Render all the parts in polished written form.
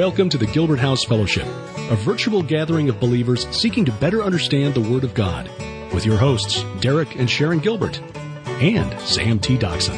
Welcome to the Gilbert House Fellowship, a virtual gathering of believers seeking to better understand the Word of God, with your hosts, Derek and Sharon Gilbert, and Sam T. Doxson.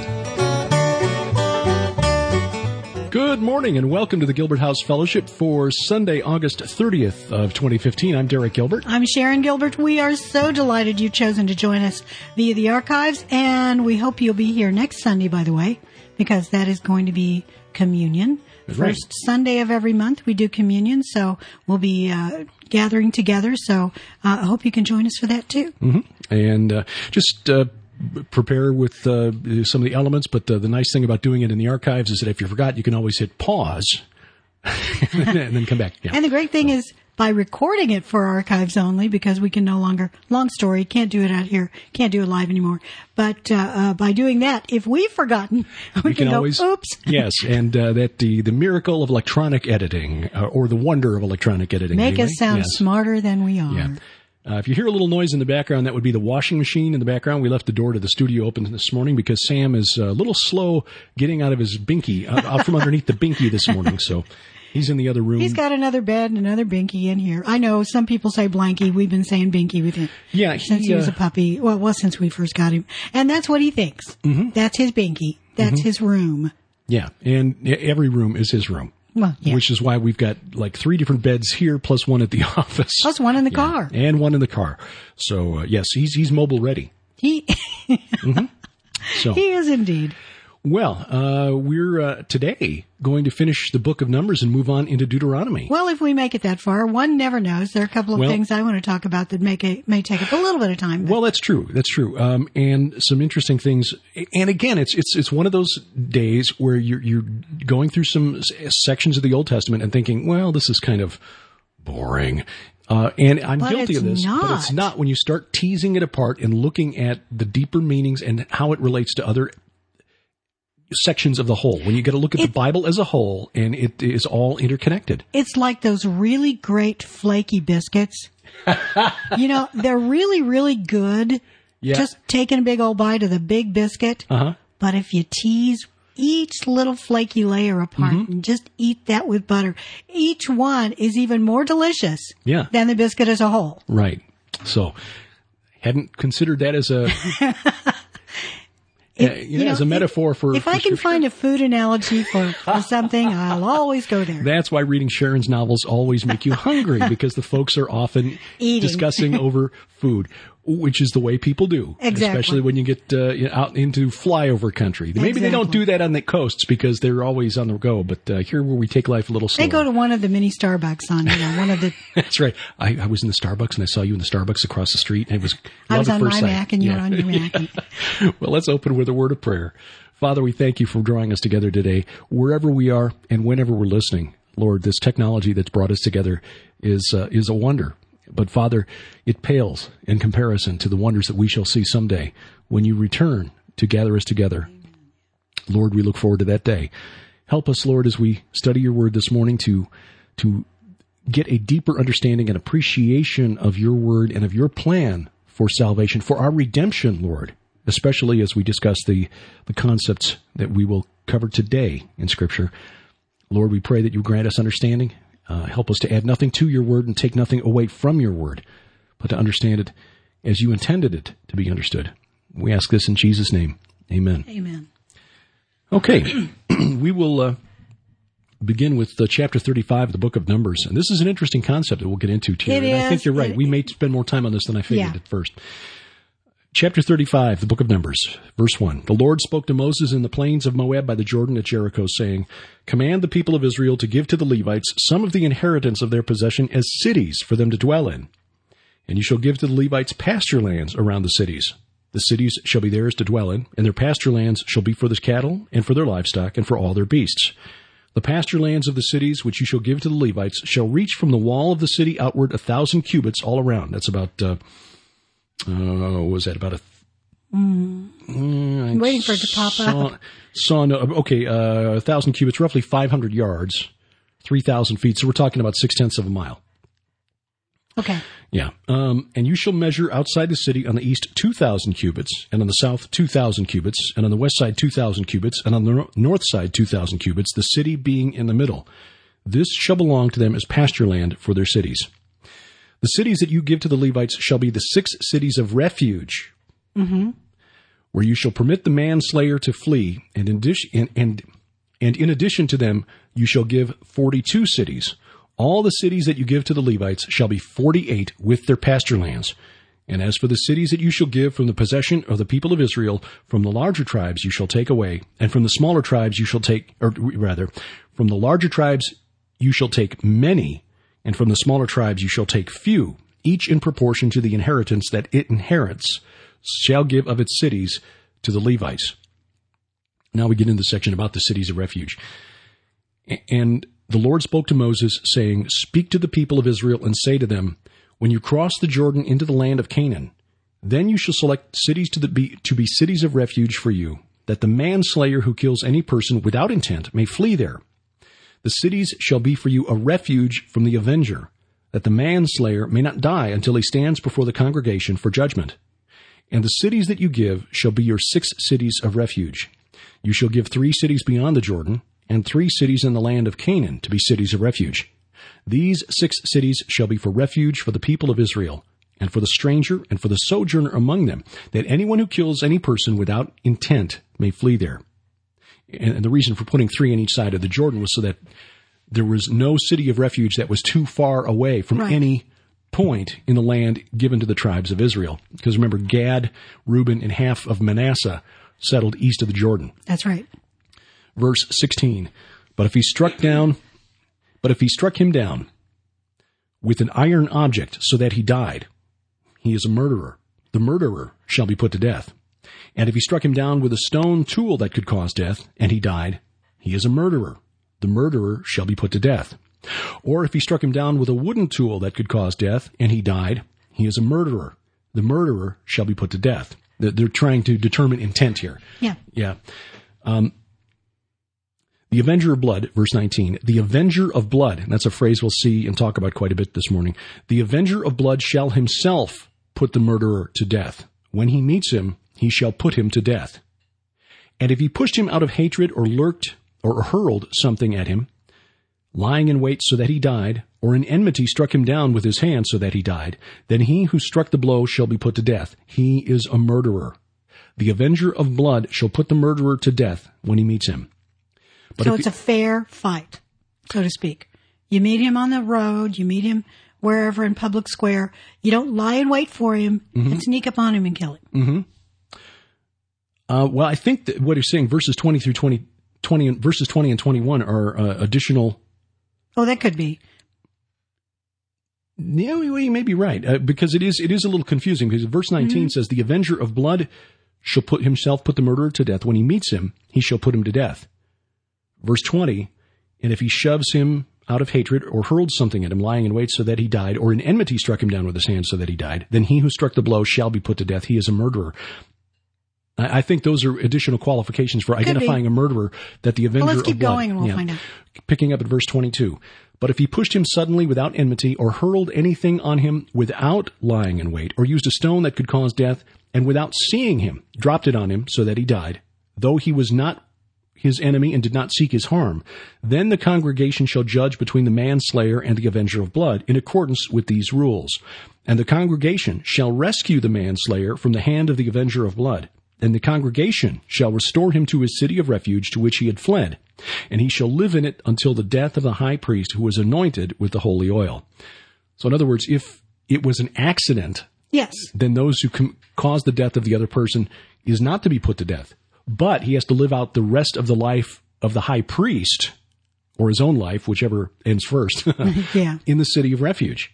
Good morning and welcome to the Gilbert House Fellowship for Sunday, August 30th of 2015. I'm Derek Gilbert. I'm Sharon Gilbert. We are so delighted you've chosen to join us via the archives, and we hope you'll be here next Sunday, by the way, because that is going to be communion. That's right. First Sunday of every month we do communion, so we'll be gathering together, so I hope you can join us for that too. Mm-hmm. And just prepare with some of the elements, but the nice thing about doing it in the archives is that if you forgot, you can always hit pause and then come back. Yeah. And the great thing is, by recording it for archives only, because we can no longer, long story, can't do it out here, can't do it live anymore. But by doing that, if we've forgotten, we can go, always, oops. Yes, and that the miracle of electronic editing, or the wonder of electronic editing. Make us sound smarter than we are. Yeah. If you hear a little noise in the background, that would be the washing machine in the background. We left the door to the studio open this morning because Sam is a little slow getting out of his binky, out from underneath the binky this morning, so... He's in the other room. He's got another bed and another binky in here. I know some people say blankie. We've been saying binky with him since he was a puppy. Well, it was since we first got him. And that's what he thinks. Mm-hmm. That's his binky. That's his room. Yeah, and every room is his room. Well, yeah. Which is why we've got like 3 different beds here, plus one at the office. Plus one in the car. And one in the car. So, yes, he's mobile ready. He is indeed. Well, we're today going to finish the book of Numbers and move on into Deuteronomy. Well, if we make it that far, one never knows. There are a couple of things I want to talk about that may take up a little bit of time. Well, that's true. That's true. And some interesting things. And again, it's one of those days where you're going through some sections of the Old Testament and thinking, well, this is kind of boring. And I'm guilty of this, but it's not when you start teasing it apart and looking at the deeper meanings and how it relates to other sections of the whole, when you got to look at the Bible as a whole, and it is all interconnected. It's like those really great flaky biscuits. They're really, really good. Yeah. Just taking a big old bite of the big biscuit. Uh-huh. But if you tease each little flaky layer apart and just eat that with butter, each one is even more delicious than the biscuit as a whole. Right. So, hadn't considered that as a... as a metaphor for... If I can find a food analogy for something, I'll always go there. That's why reading Sharon's novels always make you hungry, because the folks are often discussing over food, which is the way people do. Exactly. Especially when you get out into flyover country. Maybe they don't do that on the coasts because they're always on the go, but here where we take life a little slower. They go to one of the mini Starbucks on, one of the... That's right. I was in the Starbucks and I saw you in the Starbucks across the street, and it was I was on my Mac and you were on your Mac. Well, let's open with a word of prayer. Father, we thank you for drawing us together today, wherever we are and whenever we're listening. Lord, this technology that's brought us together is a wonder. But Father, it pales in comparison to the wonders that we shall see someday when you return to gather us together. Lord, we look forward to that day. Help us, Lord, as we study your word this morning to get a deeper understanding and appreciation of your word and of your plan for salvation, for our redemption, Lord, especially as we discuss the concepts that we will cover today in Scripture. Lord, we pray that you grant us understanding. Help us to add nothing to your word and take nothing away from your word, but to understand it as you intended it to be understood. We ask this in Jesus' name. Amen. Amen. Okay, we will begin with chapter 35 of the book of Numbers. And this is an interesting concept that we'll get into, Terry. It is. I think you're right. We may spend more time on this than I figured at first. Chapter 35, the book of Numbers, verse 1. The Lord spoke to Moses in the plains of Moab by the Jordan at Jericho, saying, Command the people of Israel to give to the Levites some of the inheritance of their possession as cities for them to dwell in. And you shall give to the Levites pasture lands around the cities. The cities shall be theirs to dwell in, and their pasture lands shall be for their cattle and for their livestock and for all their beasts. The pasture lands of the cities which you shall give to the Levites shall reach from the wall of the city outward 1,000 cubits all around. That's about... was that about I'm waiting for it to pop up. 1,000 cubits, roughly 500 yards, 3,000 feet. So we're talking about 0.6 of a mile. Okay. Yeah. And you shall measure outside the city on the east 2,000 cubits, and on the south 2,000 cubits, and on the west side 2,000 cubits, and on the north side 2,000 cubits, the city being in the middle. This shall belong to them as pasture land for their cities. The cities that you give to the Levites shall be the 6 cities of refuge, where you shall permit the manslayer to flee, and in addition to them you shall give 42 cities. All the cities that you give to the Levites shall be 48 with their pasture lands. And as for the cities that you shall give from the possession of the people of Israel, from the larger tribes you shall take away, and from the smaller tribes you shall take, or rather, from the larger tribes you shall take many, and from the smaller tribes you shall take few, each in proportion to the inheritance that it inherits, shall give of its cities to the Levites. Now we get into the section about the cities of refuge. And the Lord spoke to Moses, saying, Speak to the people of Israel and say to them, When you cross the Jordan into the land of Canaan, then you shall select cities to be cities of refuge for you, that the manslayer who kills any person without intent may flee there. The cities shall be for you a refuge from the avenger, that the manslayer may not die until he stands before the congregation for judgment. And the cities that you give shall be your 6 cities of refuge. You shall give 3 cities beyond the Jordan, and 3 cities in the land of Canaan to be cities of refuge. These 6 cities shall be for refuge for the people of Israel, and for the stranger and for the sojourner among them, that anyone who kills any person without intent may flee there. And the reason for putting 3 on each side of the Jordan was so that there was no city of refuge that was too far away from any point in the land given to the tribes of Israel. Because remember, Gad, Reuben, and half of Manasseh settled east of the Jordan. That's right. Verse 16, But if he struck him down with an iron object so that he died, he is a murderer. The murderer shall be put to death. And if he struck him down with a stone tool that could cause death, and he died, he is a murderer. The murderer shall be put to death. Or if he struck him down with a wooden tool that could cause death, and he died, he is a murderer. The murderer shall be put to death. They're trying to determine intent here. Yeah. The avenger of blood, verse 19, the avenger of blood, and that's a phrase we'll see and talk about quite a bit this morning. The avenger of blood shall himself put the murderer to death. When he meets him, he shall put him to death. And if he pushed him out of hatred or lurked or hurled something at him, lying in wait so that he died, or in enmity struck him down with his hand so that he died, then he who struck the blow shall be put to death. He is a murderer. The avenger of blood shall put the murderer to death when he meets him. But so it's a fair fight, so to speak. You meet him on the road, you meet him wherever in public square. You don't lie in wait for him and sneak up on him and kill him. Well, I think that what he's saying, verses 20 and 21 are additional. Oh, that could be. Yeah, you may be right, because it is a little confusing, because verse 19 says, the avenger of blood shall put the murderer to death. When he meets him, he shall put him to death. Verse 20, and if he shoves him out of hatred or hurled something at him, lying in wait so that he died, or in enmity struck him down with his hand so that he died, then he who struck the blow shall be put to death. He is a murderer. I think those are additional qualifications for identifying a murderer, that the avenger of blood. Let's keep going and we'll find out. Picking up at verse 22. But if he pushed him suddenly without enmity, or hurled anything on him without lying in wait, or used a stone that could cause death, and without seeing him, dropped it on him so that he died, though he was not his enemy and did not seek his harm, then the congregation shall judge between the manslayer and the avenger of blood in accordance with these rules. And the congregation shall rescue the manslayer from the hand of the avenger of blood. And the congregation shall restore him to his city of refuge to which he had fled, and he shall live in it until the death of the high priest who was anointed with the holy oil. So in other words, if it was an accident, then those who caused the death of the other person is not to be put to death. But he has to live out the rest of the life of the high priest, or his own life, whichever ends first, in the city of refuge.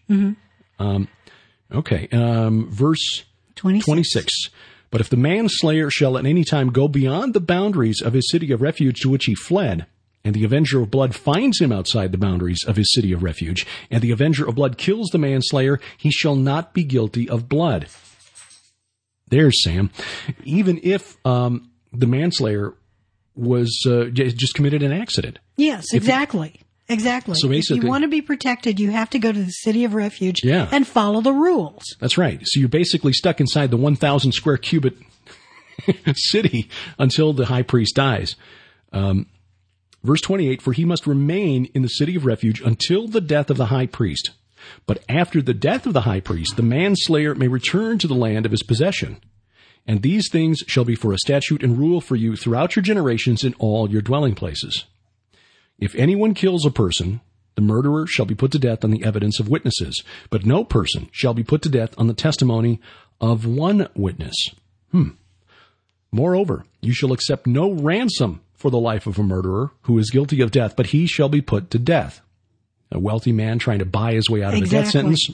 Verse 26. But if the manslayer shall at any time go beyond the boundaries of his city of refuge to which he fled, and the avenger of blood finds him outside the boundaries of his city of refuge, and the avenger of blood kills the manslayer, he shall not be guilty of blood. There's Sam. Even if the manslayer was just committed an accident. Yes, exactly. Exactly. So basically, if you want to be protected, you have to go to the city of refuge and follow the rules. That's right. So you're basically stuck inside the 1,000 square cubit city until the high priest dies. Verse 28, for he must remain in the city of refuge until the death of the high priest. But after the death of the high priest, the manslayer may return to the land of his possession. And these things shall be for a statute and rule for you throughout your generations in all your dwelling places. If anyone kills a person, the murderer shall be put to death on the evidence of witnesses, but no person shall be put to death on the testimony of one witness. Moreover, you shall accept no ransom for the life of a murderer who is guilty of death, but he shall be put to death. A wealthy man trying to buy his way out of a death sentence,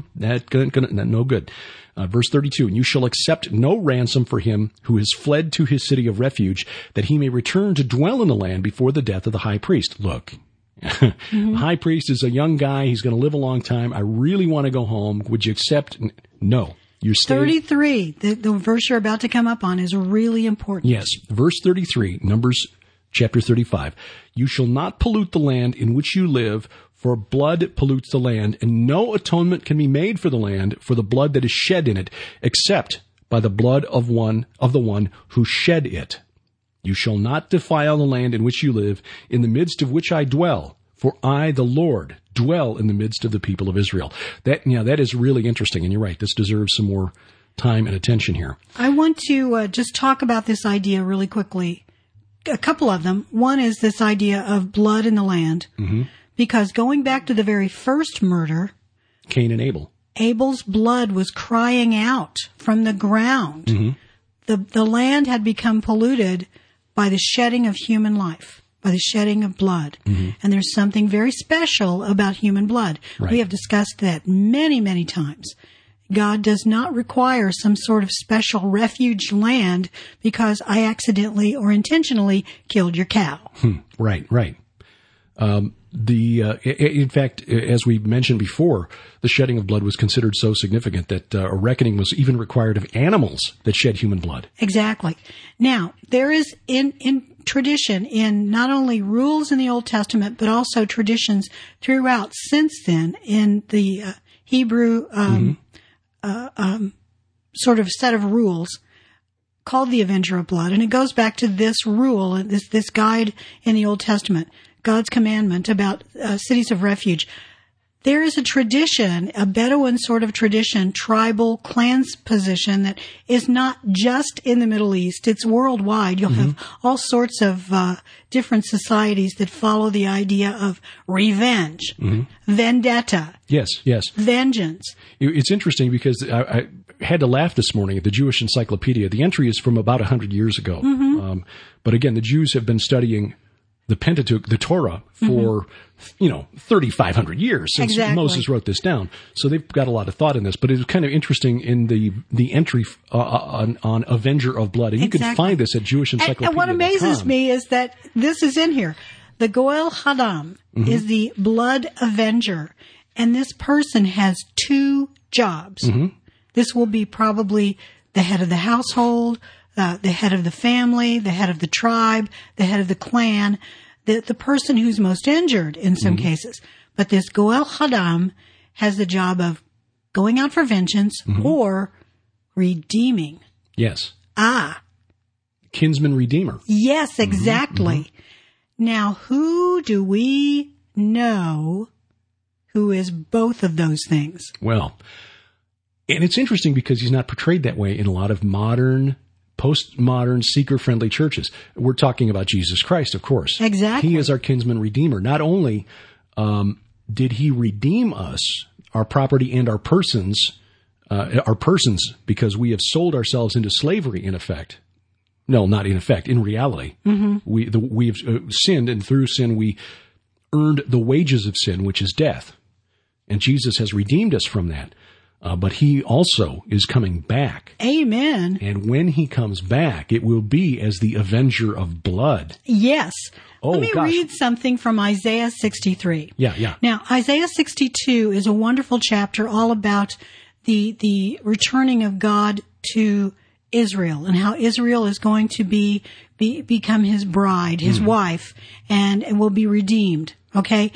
no good. Verse 32, and you shall accept no ransom for him who has fled to his city of refuge, that he may return to dwell in the land before the death of the high priest. Look, the high priest is a young guy. He's going to live a long time. I really want to go home. Would you accept? No. You're 33, the verse you're about to come up on, is really important. Yes. Verse 33, Numbers chapter 35. You shall not pollute the land in which you live, for blood pollutes the land, and no atonement can be made for the land for the blood that is shed in it, except by the blood of the one who shed it. You shall not defile the land in which you live, in the midst of which I dwell, for I, the Lord, dwell in the midst of the people of Israel. That is really interesting, and you're right. This deserves some more time and attention here. I want to just talk about this idea really quickly. A couple of them. One is this idea of blood in the land. Mm-hmm. Because going back to the very first murder, Cain and Abel, Abel's blood was crying out from the ground. Mm-hmm. The land had become polluted by the shedding of human life, by the shedding of blood. Mm-hmm. And there's something very special about human blood. Right. We have discussed that many, many times. God does not require some sort of special refuge land because I accidentally or intentionally killed your cow. Right. In fact, as we mentioned before, the shedding of blood was considered so significant that a reckoning was even required of animals that shed human blood. Exactly. Now, there is in tradition, in not only rules in the Old Testament, but also traditions throughout since then in the Hebrew sort of set of rules called the Avenger of Blood. And it goes back to this rule, this guide in the Old Testament, God's commandment about cities of refuge. There is a tradition, a Bedouin sort of tradition, tribal clans position that is not just in the Middle East. It's worldwide. You'll have all sorts of different societies that follow the idea of revenge, vendetta. Yes. Vengeance. It's interesting because I had to laugh this morning at the Jewish Encyclopedia. The entry is from about 100 years ago. But again, the Jews have been studying the Pentateuch, the Torah, for 3,500 years since Moses wrote this down. So they've got a lot of thought in this. But it was kind of interesting in the entry on Avenger of Blood, and you can find this at Jewish Encyclopedia. And what amazes me is that this is in here. The Goel Hadam is the blood avenger, and this person has two jobs. This will be probably the head of the household, the head of the family, the head of the tribe, the head of the clan, the person who's most injured in some cases. But this Goel Hadam has the job of going out for vengeance or redeeming. Yes. Kinsman redeemer. Yes, exactly. Now, who do we know who is both of those things? Well, and it's interesting because he's not portrayed that way in a lot of modern, postmodern, seeker-friendly churches. We're talking about Jesus Christ, of course. Exactly. He is our kinsman redeemer. Not only did he redeem us, our property and our persons, because we have sold ourselves into slavery, in effect. No, not in effect, in reality. We have sinned, and through sin we earned the wages of sin, which is death. And Jesus has redeemed us from that. But he also is coming back. Amen. And when he comes back, it will be as the Avenger of Blood. Yes. Let me read something from Isaiah 63. Yeah. Now, Isaiah 62 is a wonderful chapter all about the returning of God to Israel and how Israel is going to become his bride, his wife, and will be redeemed. Okay?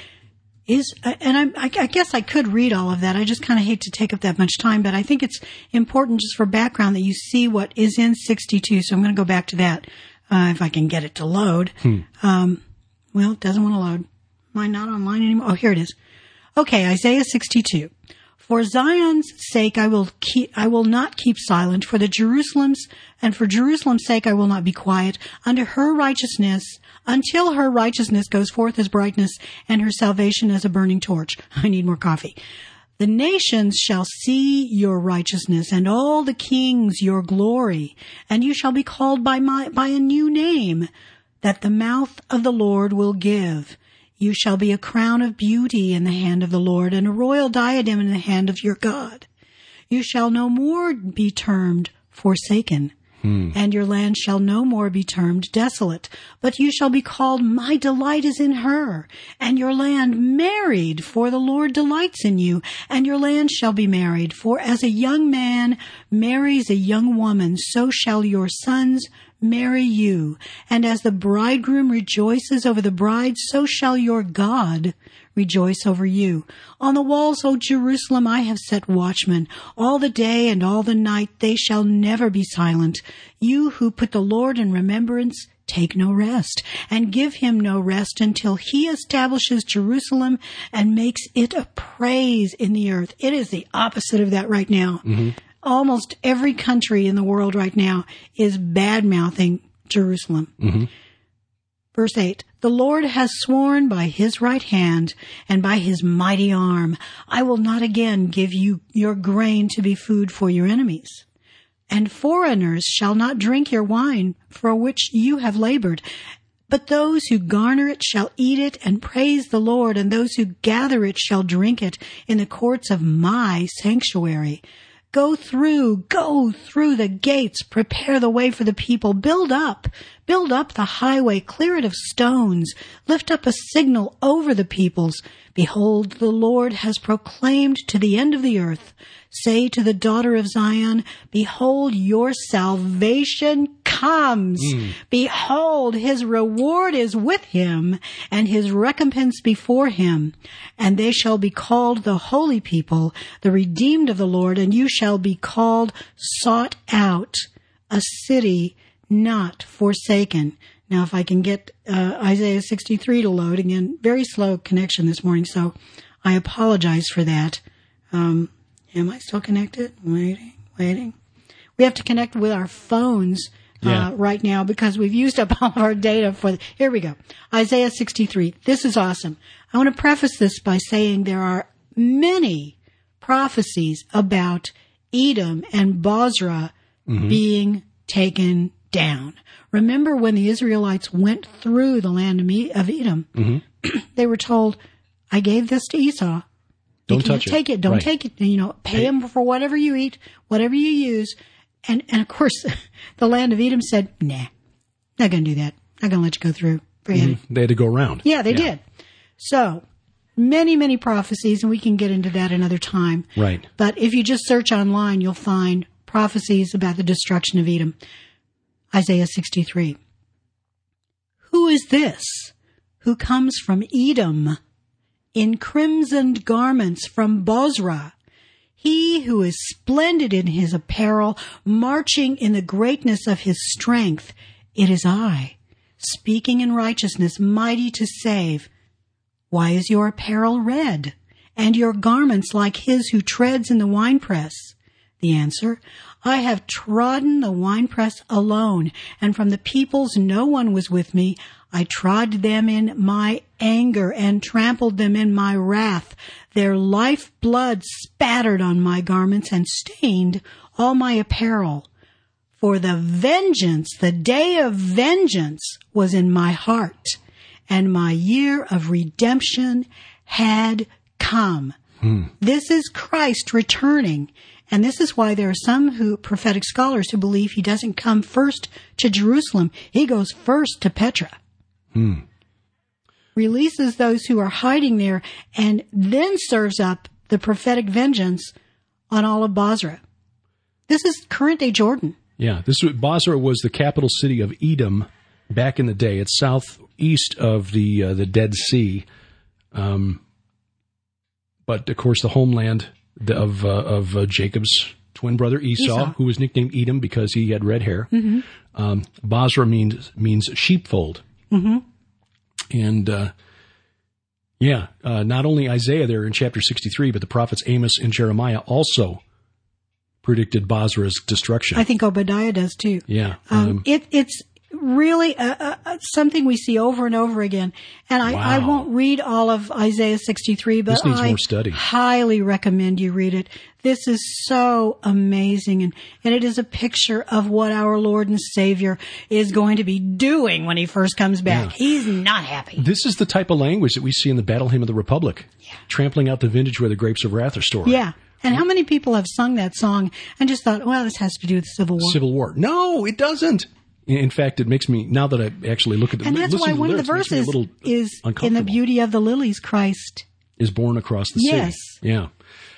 I guess I could read all of that. I just kind of hate to take up that much time, but I think it's important just for background that you see what is in 62. So I'm going to go back to that, if I can get it to load. Well, it doesn't want to load. Mine not online anymore. Oh, here it is. Okay, Isaiah 62. For Zion's sake, I will not keep silent. For Jerusalem's sake, I will not be quiet. Until her righteousness goes forth as brightness, and her salvation as a burning torch. I need more coffee. The nations shall see your righteousness, and all the kings your glory, and you shall be called by a new name that the mouth of the Lord will give. You shall be a crown of beauty in the hand of the Lord, and a royal diadem in the hand of your God. You shall no more be termed forsaken, and your land shall no more be termed desolate. But you shall be called, my delight is in her, and your land married, for the Lord delights in you, and your land shall be married. For as a young man marries a young woman, so shall your sons marry you. And as the bridegroom rejoices over the bride, so shall your God rejoice over you. On the walls, O Jerusalem, I have set watchmen. All the day and all the night they shall never be silent. You who put the Lord in remembrance, take no rest, and give him no rest until he establishes Jerusalem and makes it a praise in the earth. It is the opposite of that right now. Mm-hmm. Almost every country in the world right now is bad-mouthing Jerusalem. Mm-hmm. Verse 8, the Lord has sworn by his right hand and by his mighty arm, I will not again give you your grain to be food for your enemies. And foreigners shall not drink your wine for which you have labored. But those who garner it shall eat it and praise the Lord, and those who gather it shall drink it in the courts of my sanctuary. Go through the gates, prepare the way for the people, build up the highway, clear it of stones, lift up a signal over the peoples. Behold, the Lord has proclaimed to the end of the earth. Say to the daughter of Zion, behold, your salvation comes. Behold, his reward is with him, and his recompense before him. And they shall be called the holy people, the redeemed of the Lord, and you shall be called sought out, a city not forsaken. Now, if I can get Isaiah 63 to load, again, very slow connection this morning, so I apologize for that. Am I still connected? Waiting. We have to connect with our phones right now because we've used up all of our data for here we go. Isaiah 63. This is awesome. I want to preface this by saying there are many prophecies about Edom and Bozrah being taken down. Remember when the Israelites went through the land of Edom, they were told, I gave this to Esau. Don't touch it. Take it. Don't take it. Pay him for whatever you eat, whatever you use. And of course, the land of Edom said, nah, not going to do that. Not going to let you go through. They had to go around. Yeah, they did. So many, many prophecies, and we can get into that another time. Right. But if you just search online, you'll find prophecies about the destruction of Edom. Isaiah 63. Who is this who comes from Edom in crimsoned garments from Bozrah? He who is splendid in his apparel, marching in the greatness of his strength. It is I, speaking in righteousness, mighty to save. Why is your apparel red, and your garments like his who treads in the winepress? The answer, I have trodden the winepress alone, and from the peoples no one was with me. I trod them in my anger and trampled them in my wrath. Their lifeblood spattered on my garments and stained all my apparel. For the day of vengeance was in my heart, and my year of redemption had come. This is Christ returning. And this is why there are some prophetic scholars who believe he doesn't come first to Jerusalem. He goes first to Petra. Releases those who are hiding there, and then serves up the prophetic vengeance on all of Bozrah. This is current day Jordan. Yeah, Bozrah was the capital city of Edom back in the day. It's southeast of the Dead Sea, but of course the homeland of Jacob's twin brother Esau, who was nicknamed Edom because he had red hair. Bozrah means sheepfold. And, not only Isaiah there in chapter 63, but the prophets Amos and Jeremiah also predicted Bozrah's destruction. I think Obadiah does too. Yeah. It's really something we see over and over again. And I won't read all of Isaiah 63, but this needs more study. Highly recommend you read it. This is so amazing. And it is a picture of what our Lord and Savior is going to be doing when he first comes back. Yeah. He's not happy. This is the type of language that we see in the Battle Hymn of the Republic. Yeah. Trampling out the vintage where the grapes of wrath are stored. Yeah. And how many people have sung that song and just thought, well, this has to do with the Civil War? Civil War. No, it doesn't. In fact, it makes me, now that I actually look at the and that's why one of the verses is, in the beauty of the lilies, Christ is born across the sea. Yes. Yeah.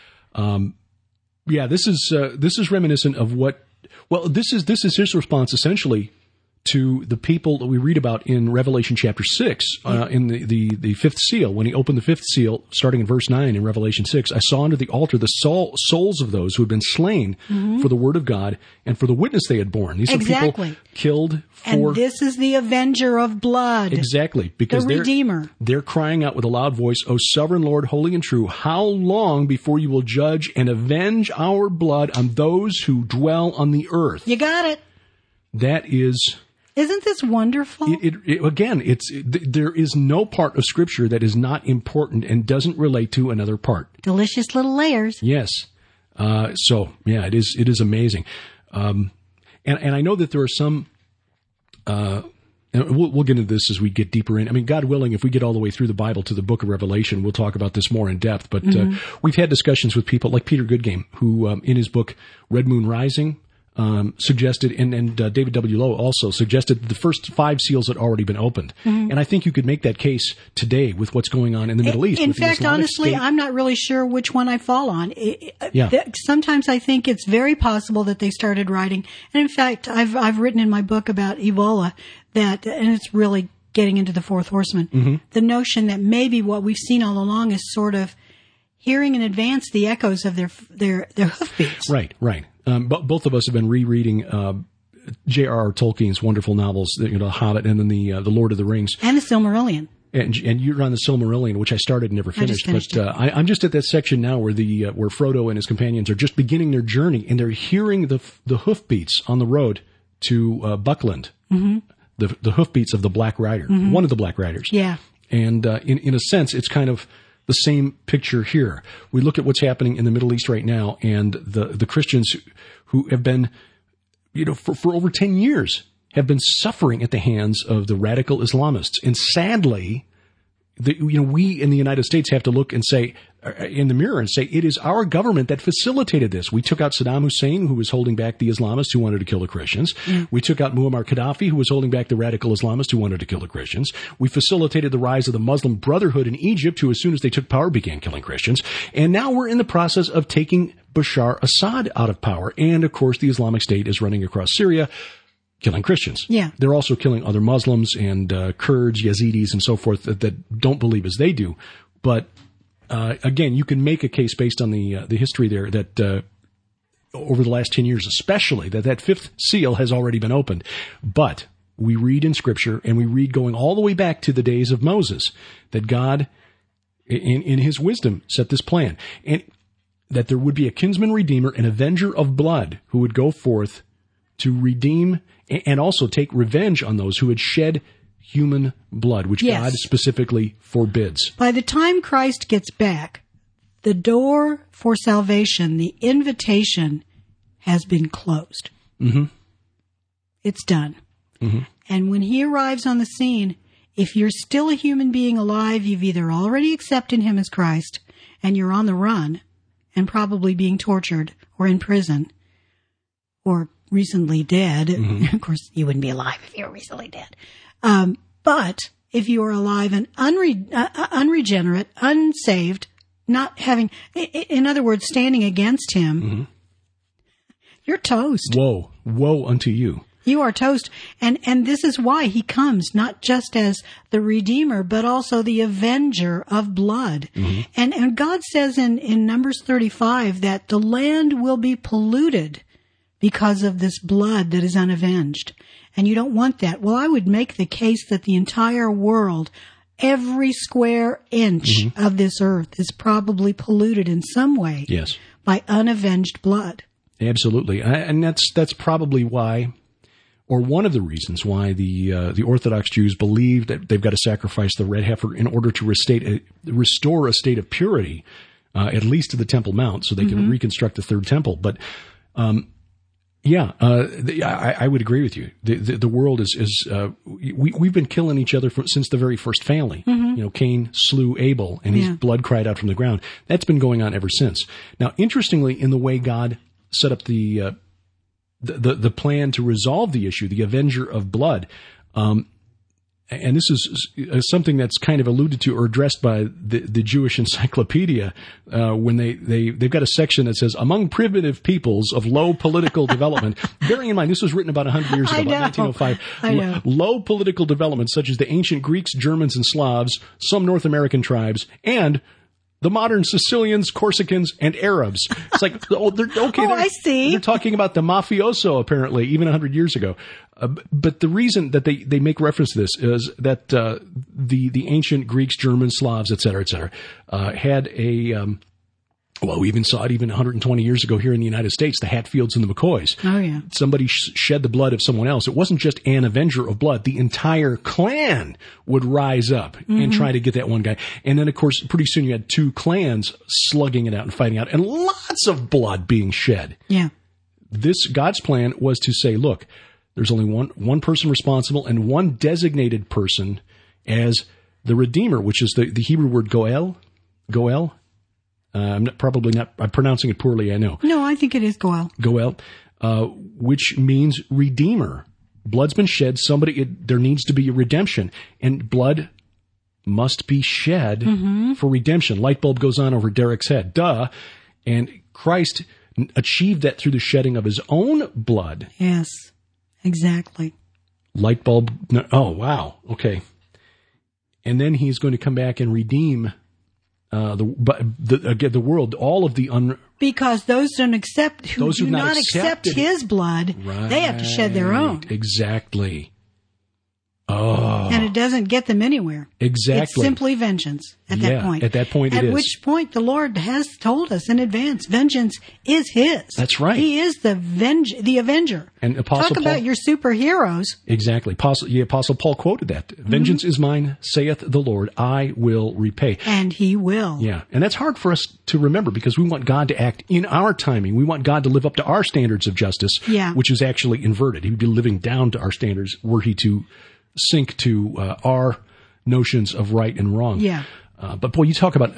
This is reminiscent of this is his response essentially to the people that we read about in Revelation chapter 6, in the fifth seal. When he opened the fifth seal, starting in verse 9 in Revelation 6, I saw under the altar the souls of those who had been slain for the word of God and for the witness they had borne. These are people killed for... And this is the avenger of blood. Exactly. Because the Redeemer. They're crying out with a loud voice, O sovereign Lord, holy and true, how long before you will judge and avenge our blood on those who dwell on the earth? You got it. That is... Isn't this wonderful? There is no part of Scripture that is not important and doesn't relate to another part. Delicious little layers. Yes. It is amazing. And I know that there are some, and we'll get into this as we get deeper in. I mean, God willing, if we get all the way through the Bible to the book of Revelation, we'll talk about this more in depth. But we've had discussions with people like Peter Goodgame, who in his book, Red Moon Rising, suggested, and David W. Lowe also suggested that the first 5 seals had already been opened. And I think you could make that case today with what's going on in the Middle East. In fact, honestly, I'm not really sure which one I fall on. Sometimes I think it's very possible that they started writing. And in fact, I've written in my book about Ebola and it's really getting into the fourth horseman, the notion that maybe what we've seen all along is sort of hearing in advance the echoes of their hoofbeats. Right. But both of us have been rereading J.R.R. Tolkien's wonderful novels, The Hobbit and then the Lord of the Rings. And the Silmarillion. And you're on the Silmarillion, which I started and never finished. I'm just at that section now where where Frodo and his companions are just beginning their journey, and they're hearing the hoofbeats on the road to Buckland, the hoofbeats of the Black Rider, one of the Black Riders. Yeah. And in a sense, it's kind of the same picture here. We look at what's happening in the Middle East right now, and the Christians who have been, for over 10 years, have been suffering at the hands of the radical Islamists. And sadly, we in the United States have to look and say, in the mirror and say, it is our government that facilitated this. We took out Saddam Hussein, who was holding back the Islamists who wanted to kill the Christians. We took out Muammar Gaddafi, who was holding back the radical Islamists who wanted to kill the Christians. We facilitated the rise of the Muslim Brotherhood in Egypt, who as soon as they took power began killing Christians. And now we're in the process of taking Bashar Assad out of power. And of course, the Islamic State is running across Syria, killing Christians. Yeah. They're also killing other Muslims and Kurds, Yazidis, and so forth that don't believe as they do. But again, you can make a case based on the history there that over the last 10 years, especially, that fifth seal has already been opened. But we read in Scripture, and we read going all the way back to the days of Moses, that God, in his wisdom, set this plan, and that there would be a kinsman redeemer, an avenger of blood, who would go forth to redeem and also take revenge on those who had shed human blood, which God specifically forbids. By the time Christ gets back, the door for salvation, the invitation, has been closed. It's done. And when he arrives on the scene, if you're still a human being alive, you've either already accepted him as Christ and you're on the run and probably being tortured or in prison or recently dead. Of course, you wouldn't be alive if you were recently dead. But if you are alive and unregenerate, unsaved, not having, in other words, standing against him, you're toast. Woe unto you. You are toast. And this is why he comes, not just as the Redeemer, but also the Avenger of blood. And God says in Numbers 35 that the land will be polluted because of this blood that is unavenged. And you don't want that. Well, I would make the case that the entire world every square inch of this earth is probably polluted in some way by unavenged blood. Absolutely. And that's probably why, or one of the reasons why the Orthodox Jews believe that they've got to sacrifice the red heifer in order to restore a state of purity, at least to the Temple Mount, so they can reconstruct the third temple. But I would agree with you. The world we've been killing each other since the very first family. Cain slew Abel, and his blood cried out from the ground. That's been going on ever since. Now, interestingly, in the way God set up the plan to resolve the issue, the Avenger of Blood, and this is something that's kind of alluded to or addressed by the Jewish Encyclopedia when they've got a section that says, among primitive peoples of low political development, bearing in mind this was written about 100 years ago, about 1905, low political development such as the ancient Greeks, Germans, and Slavs, some North American tribes, and the modern Sicilians, Corsicans, and Arabs. It's like, I see. They're talking about the mafioso, apparently, even 100 years ago. But the reason that they make reference to this is that the ancient Greeks, Germans, Slavs, et cetera, had a we even saw it even 120 years ago here in the United States, the Hatfields and the McCoys. Oh, yeah. Somebody shed the blood of someone else. It wasn't just an avenger of blood. The entire clan would rise up and try to get that one guy. And then, of course, pretty soon you had two clans slugging it out and fighting out, and lots of blood being shed. Yeah. This God's plan was to say, look, there's only one person responsible and one designated person as the Redeemer, which is the Hebrew word goel. Goel. I'm pronouncing it poorly, I know. No, I think it is Goel. Goel, which means redeemer. Blood's been shed. There needs to be a redemption. And blood must be shed for redemption. Light bulb goes on over Derek's head. Duh. And Christ achieved that through the shedding of his own blood. Yes, exactly. Light bulb. Oh, wow. Okay. And then he's going to come back and redeem the world, all of the because those do not accept his blood, they have to shed their own. Exactly. Oh. And it doesn't get them anywhere. Exactly. It's simply vengeance at that point. At that point, at which point the Lord has told us in advance, vengeance is his. That's right. He is the avenger. And Apostle Talk about your superheroes. Exactly. Apostle Paul quoted that. Vengeance is mine, saith the Lord, I will repay. And he will. Yeah. And that's hard for us to remember because we want God to act in our timing. We want God to live up to our standards of justice, which is actually inverted. He would be living down to our standards were he to sink to our notions of right and wrong. Yeah. But boy, you talk about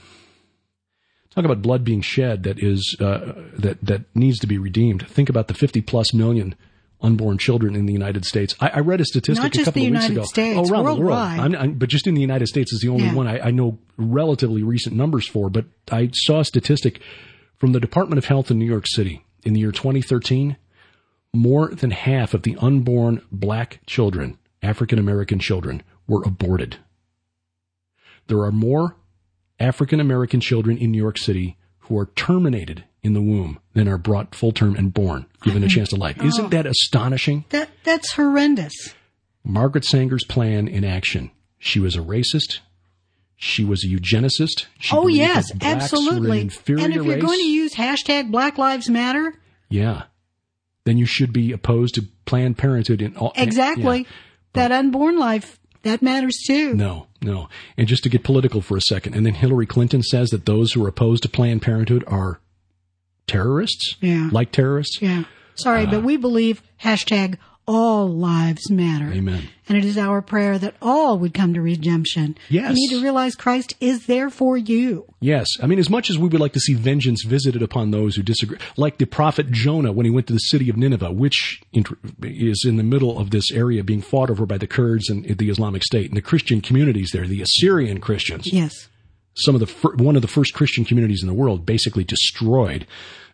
blood being shed that is that needs to be redeemed. Think about the 50+ million unborn children in the United States. I read a statistic a couple of weeks ago. States, around worldwide. the world. But just in the United States is the only one I know relatively recent numbers for. But I saw a statistic from the Department of Health in New York City in the year 2013. More than half of the unborn black children, African-American children, were aborted. There are more African-American children in New York City who are terminated in the womb than are brought full term and born, given a chance to life. Isn't that astonishing? That's horrendous. Margaret Sanger's plan in action. She was a racist. She was a eugenicist. She yes, that blacks absolutely. were an inferior and if you're race. going to use hashtag Black Lives Matter, then you should be opposed to Planned Parenthood in all. Exactly. That unborn life, that matters too. No. And just to get political for a second, and then Hillary Clinton says that those who are opposed to Planned Parenthood are terrorists? Yeah. Like terrorists? Yeah. Sorry, but we believe hashtag all lives matter. Amen. And it is our prayer that all would come to redemption. Yes. You need to realize Christ is there for you. Yes. I mean, as much as we would like to see vengeance visited upon those who disagree, like the prophet Jonah when he went to the city of Nineveh, which is in the middle of this area being fought over by the Kurds and the Islamic State, and the Christian communities there, the Assyrian Christians. Yes. One of the first Christian communities in the world, basically destroyed.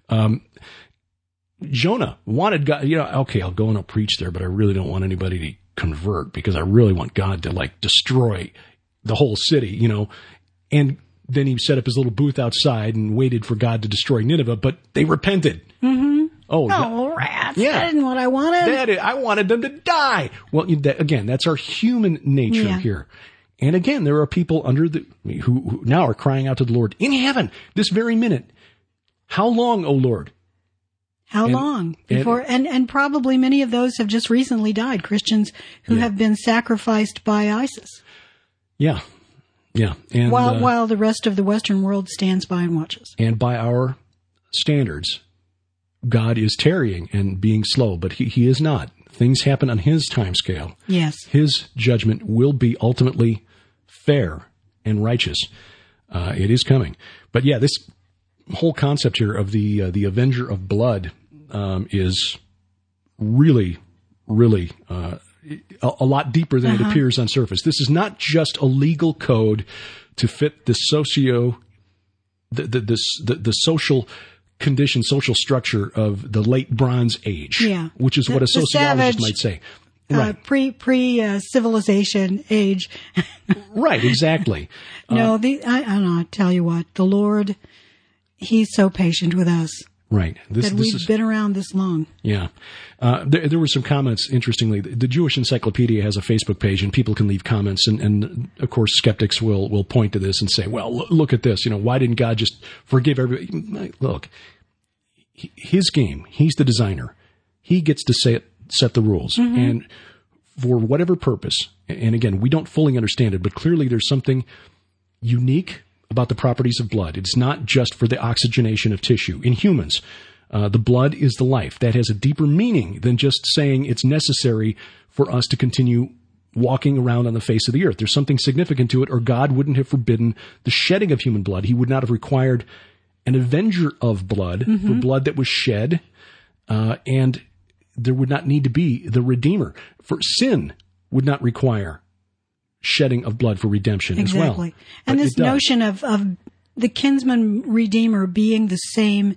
Jonah wanted God, okay, I'll go and I'll preach there, but I really don't want anybody to convert because I really want God to destroy the whole city, and then he set up his little booth outside and waited for God to destroy Nineveh, but they repented. Mm-hmm. Oh, rats. Yeah. That isn't what I wanted. I wanted them to die. Well, again, that's our human nature here. And again, there are people who now are crying out to the Lord in heaven this very minute. How long, O Lord? How long before? And probably many of those have just recently died. Christians who have been sacrificed by ISIS. Yeah. Yeah. And while the rest of the Western world stands by and watches. And by our standards, God is tarrying and being slow, but he is not. Things happen on his time scale. Yes. His judgment will be ultimately fair and righteous. It is coming. But yeah, this whole concept here of the Avenger of Blood is really, really a lot deeper than it appears on surface. This is not just a legal code to fit the social condition, social structure of the late Bronze Age, which is what a sociologist might say. Right. Pre-civilization age. Right, exactly. No, I tell you what, the Lord, he's so patient with us. Right. We've been around this long. Yeah. There were some comments, interestingly. The Jewish Encyclopedia has a Facebook page, and people can leave comments. And of course, skeptics will point to this and say, well, look at this. Why didn't God just forgive everybody? Look, his game, he's the designer. He gets to set the rules. Mm-hmm. And for whatever purpose, and again, we don't fully understand it, but clearly there's something unique about the properties of blood. It's not just for the oxygenation of tissue. In humans, the blood is the life. That has a deeper meaning than just saying it's necessary for us to continue walking around on the face of the earth. There's something significant to it, or God wouldn't have forbidden the shedding of human blood. He would not have required an avenger of blood for blood that was shed, and there would not need to be the Redeemer. For sin would not require shedding of blood for redemption as well. Exactly. And this notion of the kinsman redeemer being the same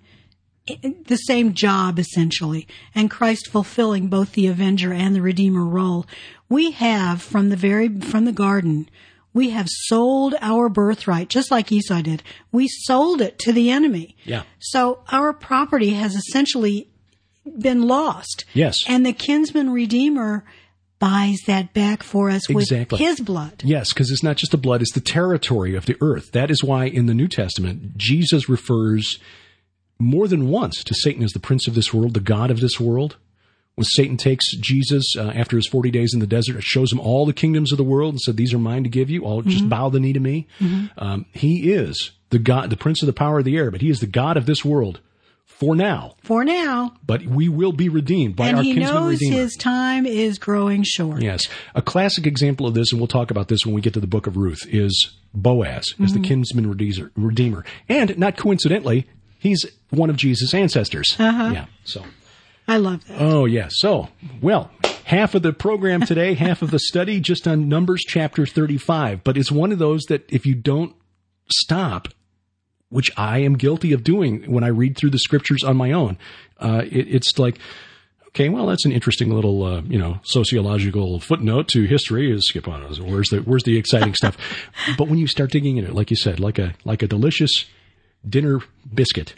job, essentially, and Christ fulfilling both the avenger and the redeemer role. We have, from the garden, we have sold our birthright, just like Esau did. We sold it to the enemy. Yeah. So our property has essentially been lost. Yes. And the kinsman redeemer buys that back for us with his blood. Yes, because it's not just the blood, it's the territory of the earth. That is why in the New Testament, Jesus refers more than once to Satan as the prince of this world, the god of this world. When Satan takes Jesus after his 40 days in the desert, it shows him all the kingdoms of the world and said, these are mine to give you. All just bow the knee to me. Mm-hmm. He is the God, the prince of the power of the air, but he is the god of this world. For now. But we will be redeemed by our kinsman redeemer. And he knows his time is growing short. Yes. A classic example of this, and we'll talk about this when we get to the book of Ruth, is Boaz, as the kinsman redeemer. And not coincidentally, he's one of Jesus' ancestors. Yeah. So I love that. Oh, yeah. So, well, half of the program today, half of the study just on Numbers chapter 35. But it's one of those that if you don't stop, which I am guilty of doing when I read through the scriptures on my own. It's like, okay, well, that's an interesting little, sociological footnote to history. Is skip on it. Where's the exciting stuff? But when you start digging in it, like you said, like a delicious dinner biscuit.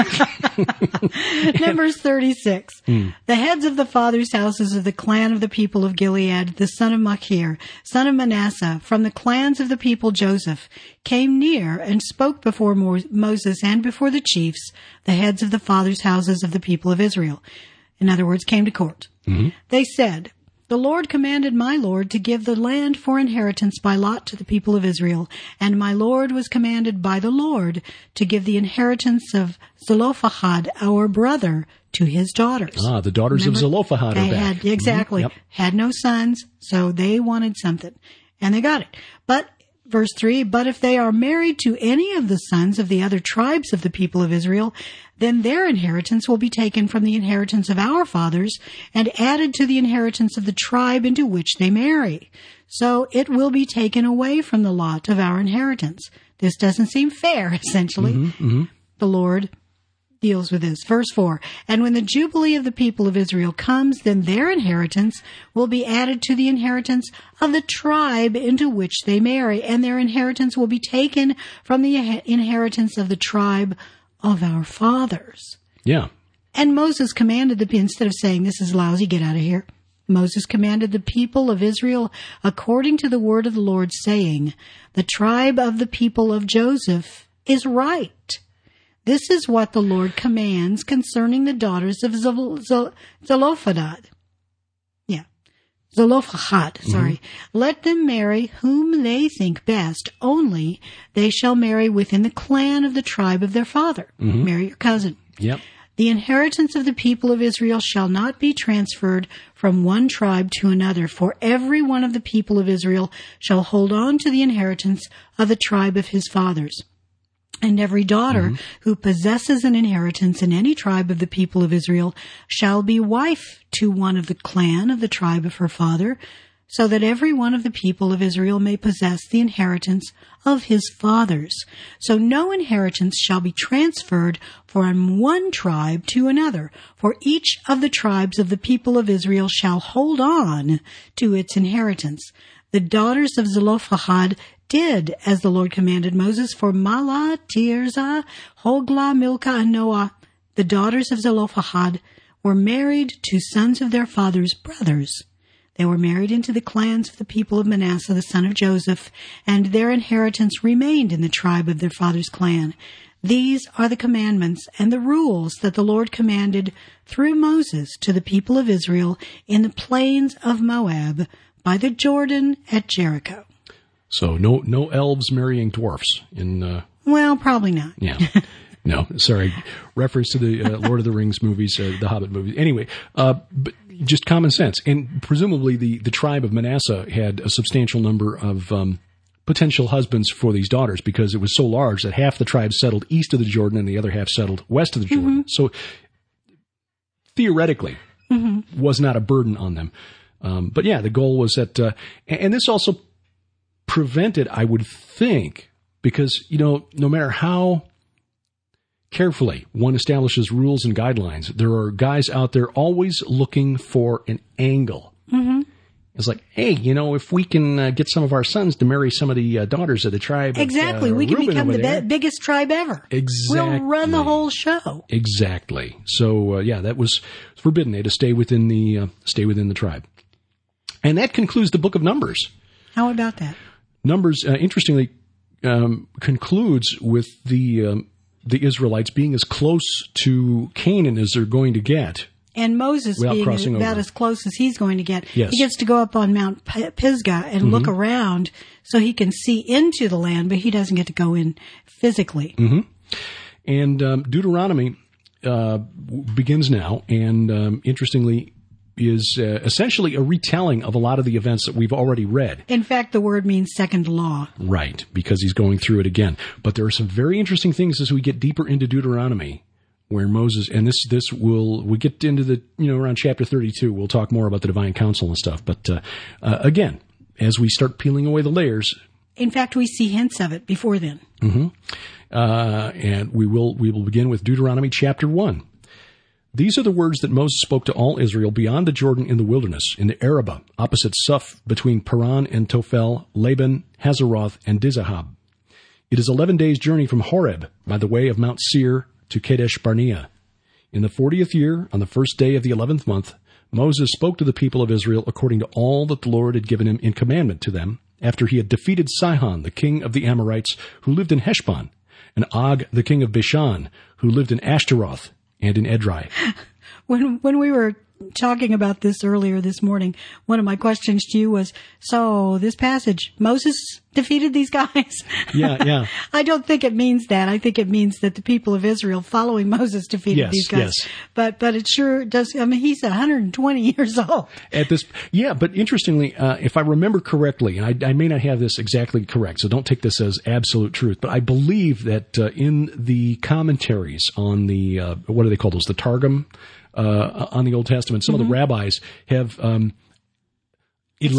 Numbers 36. The heads of the fathers' houses of the clan of the people of Gilead, the son of Machir, son of Manasseh, from the clans of the people Joseph, came near and spoke before Moses and before the chiefs, the heads of the fathers' houses of the people of Israel. In other words, came to court. They said, the Lord commanded my Lord to give the land for inheritance by lot to the people of Israel, and my Lord was commanded by the Lord to give the inheritance of Zelophehad, our brother, to his daughters. The daughters of Zelophehad are back. Exactly. Had no sons, so they wanted something, and they got it. But verse 3, but if they are married to any of the sons of the other tribes of the people of Israel, then their inheritance will be taken from the inheritance of our fathers and added to the inheritance of the tribe into which they marry. So it will be taken away from the lot of our inheritance. This doesn't seem fair, essentially. The Lord deals with this. Verse 4, and when the Jubilee of the people of Israel comes, then their inheritance will be added to the inheritance of the tribe into which they marry, and their inheritance will be taken from the inheritance of the tribe of our fathers. Yeah. And Moses commanded instead of saying, this is lousy, get out of here. Moses commanded the people of Israel according to the word of the Lord, saying, "The tribe of the people of Joseph is right. This is what the Lord commands concerning the daughters of Zelophehad. Let them marry whom they think best, only they shall marry within the clan of the tribe of their father." Marry your cousin. Yep. "The inheritance of the people of Israel shall not be transferred from one tribe to another, for every one of the people of Israel shall hold on to the inheritance of the tribe of his fathers. And every daughter who possesses an inheritance in any tribe of the people of Israel shall be wife to one of the clan of the tribe of her father, so that every one of the people of Israel may possess the inheritance of his fathers. So no inheritance shall be transferred from one tribe to another, for each of the tribes of the people of Israel shall hold on to its inheritance. The daughters of Zelophehad did as the Lord commanded Moses, for Mahlah, Tirzah, Hoglah, Milcah, and Noah, the daughters of Zelophehad, were married to sons of their father's brothers. They were married into the clans of the people of Manasseh, the son of Joseph, and their inheritance remained in the tribe of their father's clan. These are the commandments and the rules that the Lord commanded through Moses to the people of Israel in the plains of Moab by the Jordan at Jericho." So no elves marrying dwarfs in... Well, probably not. Yeah. No, sorry. Reference to the Lord of the Rings movies, the Hobbit movies. Anyway, but just common sense. And presumably the tribe of Manasseh had a substantial number of potential husbands for these daughters, because it was so large that half the tribe settled east of the Jordan and the other half settled west of the Jordan. So theoretically, was not a burden on them. But yeah, the goal was that, and this also prevented, I would think, because, no matter how carefully one establishes rules and guidelines, there are guys out there always looking for an angle. It's like, hey, if we can get some of our sons to marry some of the daughters of the tribe. Exactly. We can become the biggest tribe ever. Exactly. We'll run the whole show. Exactly. So, that was forbidden. They had to stay within the tribe. And that concludes the book of Numbers. How about that? Numbers, interestingly, concludes with the Israelites being as close to Canaan as they're going to get. And Moses being about as close as he's going to get. Yes. He gets to go up on Mount Pisgah and look around so he can see into the land, but he doesn't get to go in physically. And Deuteronomy begins now, and interestingly, is essentially a retelling of a lot of the events that we've already read. In fact, the word means second law. Right, because he's going through it again. But there are some very interesting things as we get deeper into Deuteronomy, where Moses, and we get into the, around chapter 32, we'll talk more about the divine council and stuff. But again, as we start peeling away the layers. In fact, we see hints of it before then. And we will begin with Deuteronomy chapter 1. These are the words that Moses spoke to all Israel beyond the Jordan in the wilderness, in the Arabah, opposite Suph, between Paran and Tophel, Laban, Hazeroth, and Dizahab. It is 11 days' journey from Horeb, by the way of Mount Seir, to Kadesh Barnea. In the 40th year, on the first day of the 11th month, Moses spoke to the people of Israel according to all that the Lord had given him in commandment to them, after he had defeated Sihon, the king of the Amorites, who lived in Heshbon, and Og, the king of Bashan, who lived in Ashtaroth and in Edrei. When we were talking about this earlier this morning, one of my questions to you was, so this passage, Moses defeated these guys? Yeah. I don't think it means that. I think it means that the people of Israel following Moses defeated these guys. Yes. But it sure does. I mean, he's 120 years old. But interestingly, if I remember correctly, and I may not have this exactly correct, so don't take this as absolute truth, but I believe that in the commentaries on the, what do they call those, the Targum, on the Old Testament, some of the rabbis have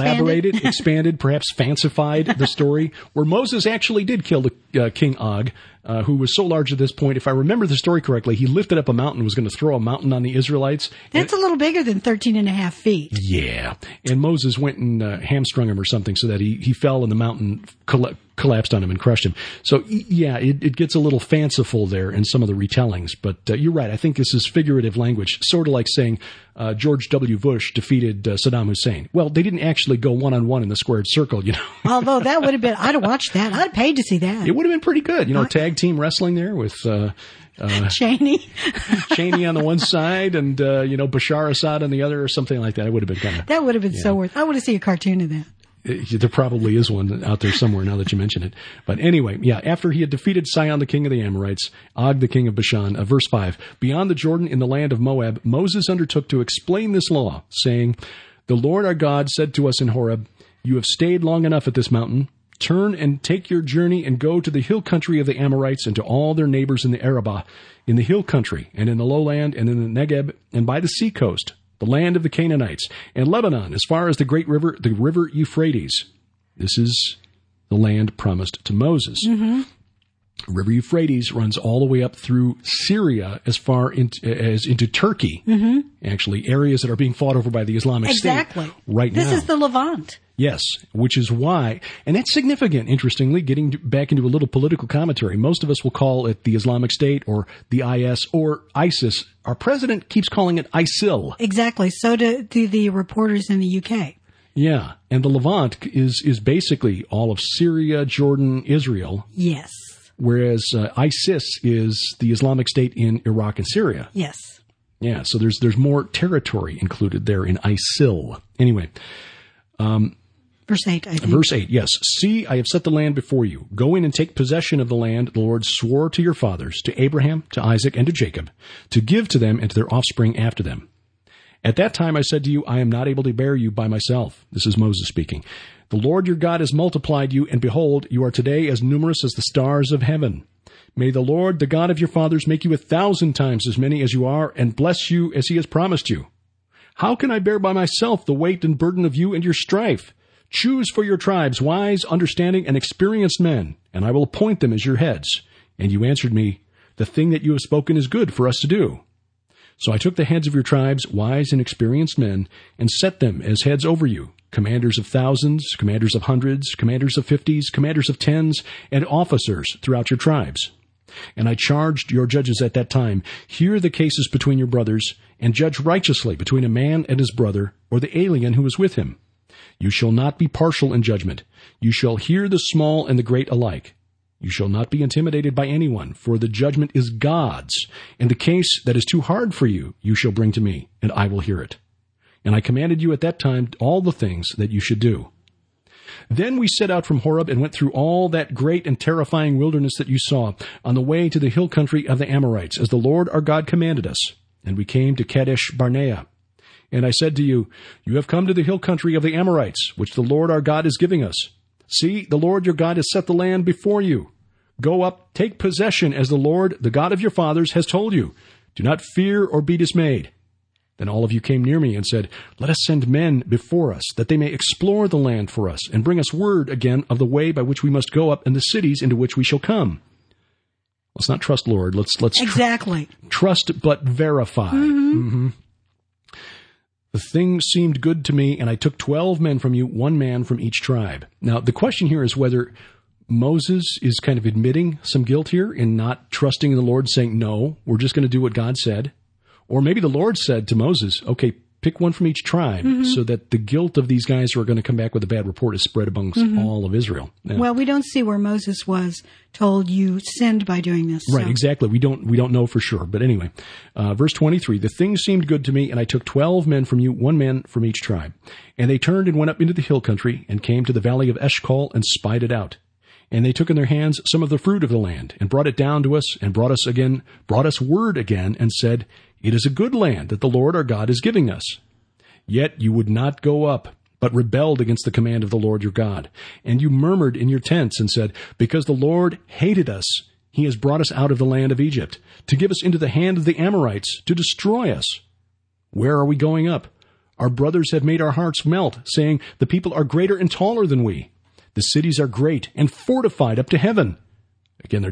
elaborated, expanded, perhaps fancified the story, where Moses actually did kill the King Og, who was so large at this point, if I remember the story correctly, he lifted up a mountain and was going to throw a mountain on the Israelites. That's a little bigger than 13 and a half feet. Yeah. And Moses went and hamstrung him or something so that he fell and the mountain collapsed on him and crushed him. So, yeah, it gets a little fanciful there in some of the retellings. But you're right. I think this is figurative language, sort of like saying George W. Bush defeated Saddam Hussein. Well, they didn't actually go one-on-one in the squared circle, you know. Although that would have been, I'd have watched that. I'd have paid to see that. It would have been pretty good. You know, tag team wrestling there with Cheney. Cheney on the one side and, Bashar Assad on the other or something like that. It would have been kind of... That would have been so worth... I want to see a cartoon of that. There probably is one out there somewhere now that you mention it. But anyway, yeah, after he had defeated Sihon, the king of the Amorites, Og, the king of Bashan, verse 5, beyond the Jordan in the land of Moab, Moses undertook to explain this law, saying, "The Lord our God said to us in Horeb, you have stayed long enough at this mountain. Turn and take your journey and go to the hill country of the Amorites and to all their neighbors in the Arabah, in the hill country and in the lowland and in the Negeb and by the sea coast, the land of the Canaanites, and Lebanon, as far as the great river, the river Euphrates." This is the land promised to Moses. Mm-hmm. River Euphrates runs all the way up through Syria as far as into Turkey. Mm-hmm. Actually, areas that are being fought over by the Islamic State right now. This is the Levant. Yes, which is why, and that's significant, interestingly, getting back into a little political commentary. Most of us will call it the Islamic State or the IS or ISIS. Our president keeps calling it ISIL. Exactly. So do the reporters in the UK. Yeah, and the Levant is basically all of Syria, Jordan, Israel. Yes. Whereas ISIS is the Islamic State in Iraq and Syria. Yes. Yeah, so there's more territory included there in ISIL. Anyway. Verse 8, I think. Verse 8, yes. "See, I have set the land before you. Go in and take possession of the land the Lord swore to your fathers, to Abraham, to Isaac, and to Jacob, to give to them and to their offspring after them. At that time I said to you, I am not able to bear you by myself." This is Moses speaking. "The Lord your God has multiplied you, and behold, you are today as numerous as the stars of heaven. May the Lord, the God of your fathers, make you 1,000 times as many as you are, and bless you as he has promised you. How can I bear by myself the weight and burden of you and your strife? Choose for your tribes wise, understanding, and experienced men, and I will appoint them as your heads. And you answered me, the thing that you have spoken is good for us to do. So I took the heads of your tribes, wise and experienced men, and set them as heads over you, commanders of thousands, commanders of hundreds, commanders of 50s, commanders of 10s, and officers throughout your tribes. And I charged your judges at that time, hear the cases between your brothers, and judge righteously between a man and his brother, or the alien who is with him. You shall not be partial in judgment. You shall hear the small and the great alike. You shall not be intimidated by anyone, for the judgment is God's, and the case that is too hard for you, you shall bring to me, and I will hear it. And I commanded you at that time all the things that you should do. Then we set out from Horeb and went through all that great and terrifying wilderness that you saw, on the way to the hill country of the Amorites, as the Lord our God commanded us. And we came to Kadesh Barnea. And I said to you, you have come to the hill country of the Amorites, which the Lord our God is giving us. See, the Lord your God has set the land before you. Go up, take possession, as the Lord, the God of your fathers, has told you. Do not fear or be dismayed. Then all of you came near me and said, let us send men before us, that they may explore the land for us, and bring us word again of the way by which we must go up and the cities into which we shall come. Let's not trust Lord. Let's exactly trust but verify. Mm-hmm. The thing seemed good to me, and I took 12 men from you, 1 man from each tribe. Now, the question here is whether Moses is kind of admitting some guilt here in not trusting the Lord, saying, no, we're just going to do what God said. Or maybe the Lord said to Moses, okay, pick 1 from each tribe, so that the guilt of these guys who are going to come back with a bad report is spread amongst all of Israel. Now, well, we don't see where Moses was told you sinned by doing this. Right, so. Exactly. We don't know for sure. But anyway, verse 23, the thing seemed good to me, and I took 12 men from you, 1 man from each tribe. And they turned and went up into the hill country and came to the valley of Eshcol and spied it out. And they took in their hands some of the fruit of the land and brought it down to us and brought us word again and said, it is a good land that the Lord our God is giving us. Yet you would not go up, but rebelled against the command of the Lord your God. And you murmured in your tents and said, because the Lord hated us, he has brought us out of the land of Egypt, to give us into the hand of the Amorites, to destroy us. Where are we going up? Our brothers have made our hearts melt, saying, the people are greater and taller than we. The cities are great and fortified up to heaven. Again, they're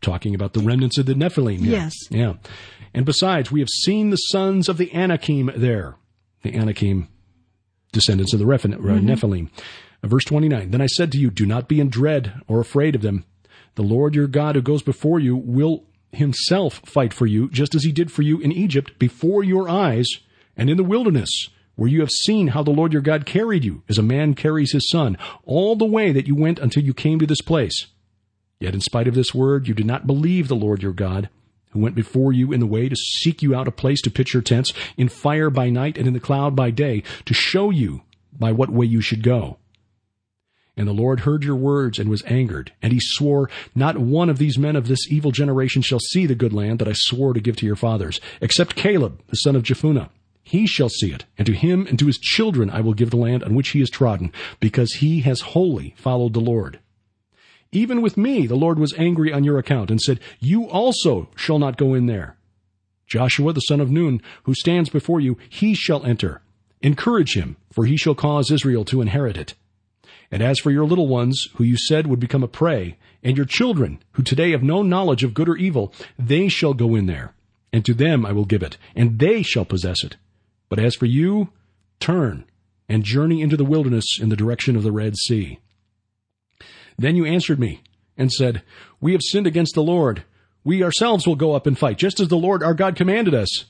talking about the remnants of the Nephilim. Yes. Yeah. And besides, we have seen the sons of the Anakim there. The Anakim, descendants of the Nephilim. Verse 29, then I said to you, do not be in dread or afraid of them. The Lord your God who goes before you will himself fight for you, just as he did for you in Egypt before your eyes and in the wilderness, where you have seen how the Lord your God carried you, as a man carries his son, all the way that you went until you came to this place. Yet in spite of this word, you did not believe the Lord your God, who went before you in the way to seek you out a place to pitch your tents, in fire by night and in the cloud by day, to show you by what way you should go. And the Lord heard your words and was angered, and he swore, not one of these men of this evil generation shall see the good land that I swore to give to your fathers, except Caleb, the son of Jephunneh. He shall see it, and to him and to his children I will give the land on which he is trodden, because he has wholly followed the Lord. Even with me the Lord was angry on your account, and said, you also shall not go in there. Joshua the son of Nun, who stands before you, he shall enter. Encourage him, for he shall cause Israel to inherit it. And as for your little ones, who you said would become a prey, and your children, who today have no knowledge of good or evil, they shall go in there, and to them I will give it, and they shall possess it. But as for you, turn and journey into the wilderness in the direction of the Red Sea. Then you answered me and said, we have sinned against the Lord. We ourselves will go up and fight, just as the Lord our God commanded us.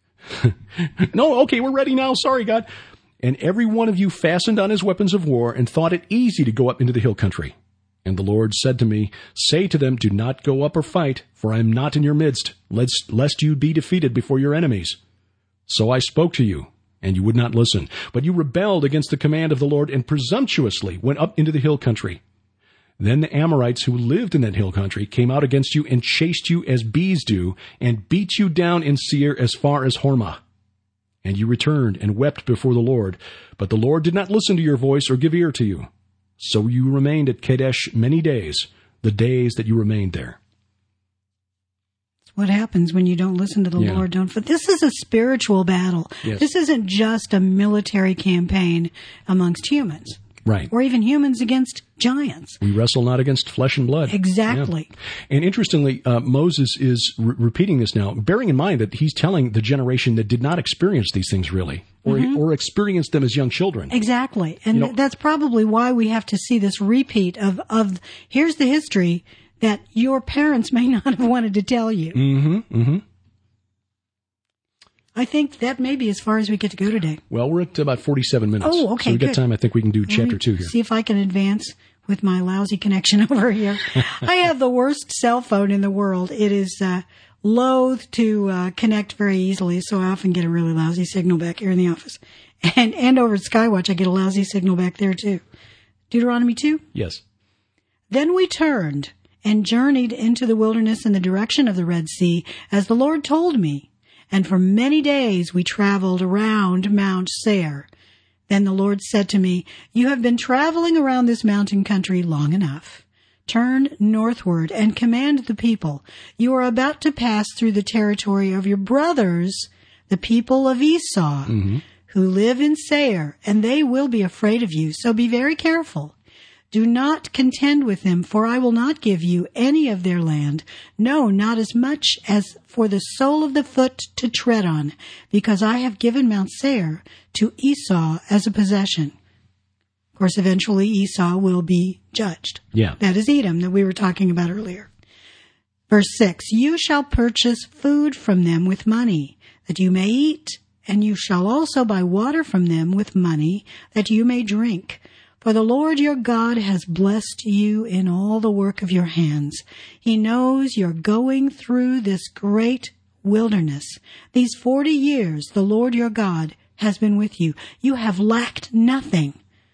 No, okay, we're ready now. Sorry, God. And every one of you fastened on his weapons of war and thought it easy to go up into the hill country. And the Lord said to me, say to them, do not go up or fight, for I am not in your midst, lest you be defeated before your enemies. So I spoke to you, and you would not listen. But you rebelled against the command of the Lord and presumptuously went up into the hill country. Then the Amorites who lived in that hill country came out against you and chased you as bees do, and beat you down in Seir as far as Hormah. And you returned and wept before the Lord, but the Lord did not listen to your voice or give ear to you. So you remained at Kadesh many days, the days that you remained there. What happens when you don't listen to the Lord? But this is a spiritual battle. Yes. This isn't just a military campaign amongst humans. Right. Or even humans against giants. We wrestle not against flesh and blood. Exactly. Yeah. And interestingly, Moses is repeating this now, bearing in mind that he's telling the generation that did not experience these things really, or experienced them as young children. Exactly. And that's probably why we have to see this repeat of here's the history that your parents may not have wanted to tell you. Mm-hmm. Mm-hmm. I think that may be as far as we get to go today. Well, we're at about 47 minutes. Oh, okay, so we've got good. time. I think we can do chapter 2 here. See if I can advance with my lousy connection over here. I have the worst cell phone in the world. It is loath to connect very easily, so I often get a really lousy signal back here in the office. And over at Skywatch, I get a lousy signal back there, too. Deuteronomy 2? Yes. Then we turned and journeyed into the wilderness in the direction of the Red Sea, as the Lord told me. And for many days we traveled around Mount Seir. Then the Lord said to me, you have been traveling around this mountain country long enough. Turn northward and command the people. You are about to pass through the territory of your brothers, the people of Esau, who live in Seir, and they will be afraid of you. So be very careful. Do not contend with them, for I will not give you any of their land, no, not as much as for the sole of the foot to tread on, because I have given Mount Seir to Esau as a possession. Of course, eventually Esau will be judged. Yeah. That is Edom that we were talking about earlier. Verse 6, you shall purchase food from them with money, that you may eat, and you shall also buy water from them with money, that you may drink. For the Lord your God has blessed you in all the work of your hands. He knows you're going through this great wilderness. These 40 years the Lord your God has been with you. You have lacked nothing.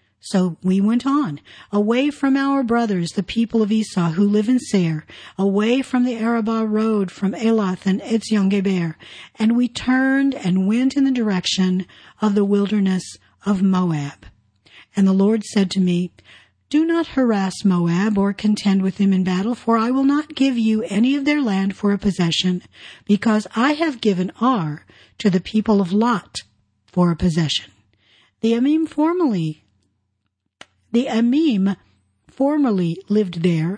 So we went on, away from our brothers, the people of Esau, who live in Seir, away from the Arabah road from Elath and Ezion-Geber, and we turned and went in the direction of the wilderness of Moab. And the Lord said to me, do not harass Moab or contend with them in battle, for I will not give you any of their land for a possession, because I have given Ar to the people of Lot for a possession. The Amim formerly lived there,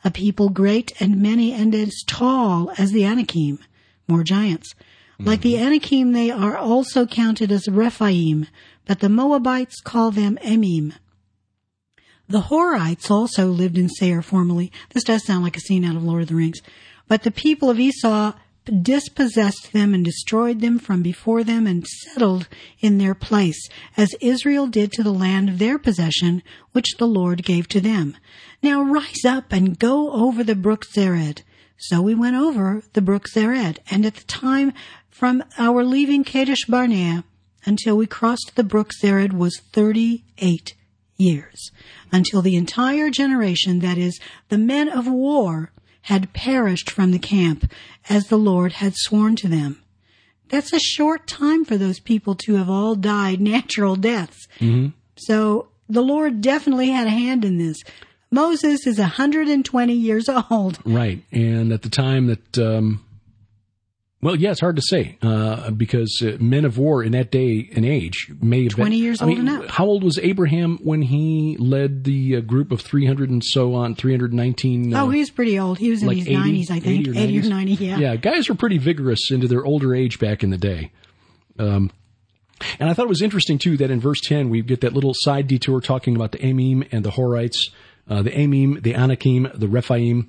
a people great and many and as tall as the Anakim, more giants. Like the Anakim, they are also counted as Rephaim, but the Moabites call them Emim. The Horites also lived in Seir formerly. This does sound like a scene out of Lord of the Rings. But the people of Esau dispossessed them and destroyed them from before them and settled in their place, as Israel did to the land of their possession, which the Lord gave to them. Now rise up and go over the brook Zered. So we went over the brook Zered, and at the time from our leaving Kadesh Barnea until we crossed the brook Zered was 38 years, until the entire generation, that is, the men of war, had perished from the camp, as the Lord had sworn to them. That's a short time for those people to have all died natural deaths. Mm-hmm. So the Lord definitely had a hand in this. Moses is 120 years old. Right. And at the time that, it's hard to say, because men of war in that day and age may have 20 been, years old and up. How old was Abraham when he led the group of 300 and so on, 319? He was pretty old. He was in his 90s, I think. 80 or 90, yeah. Yeah, guys were pretty vigorous into their older age back in the day. And I thought it was interesting, too, that in verse 10, we get that little side detour talking about the Emim and the Horites. The Emim, the Anakim, the Rephaim.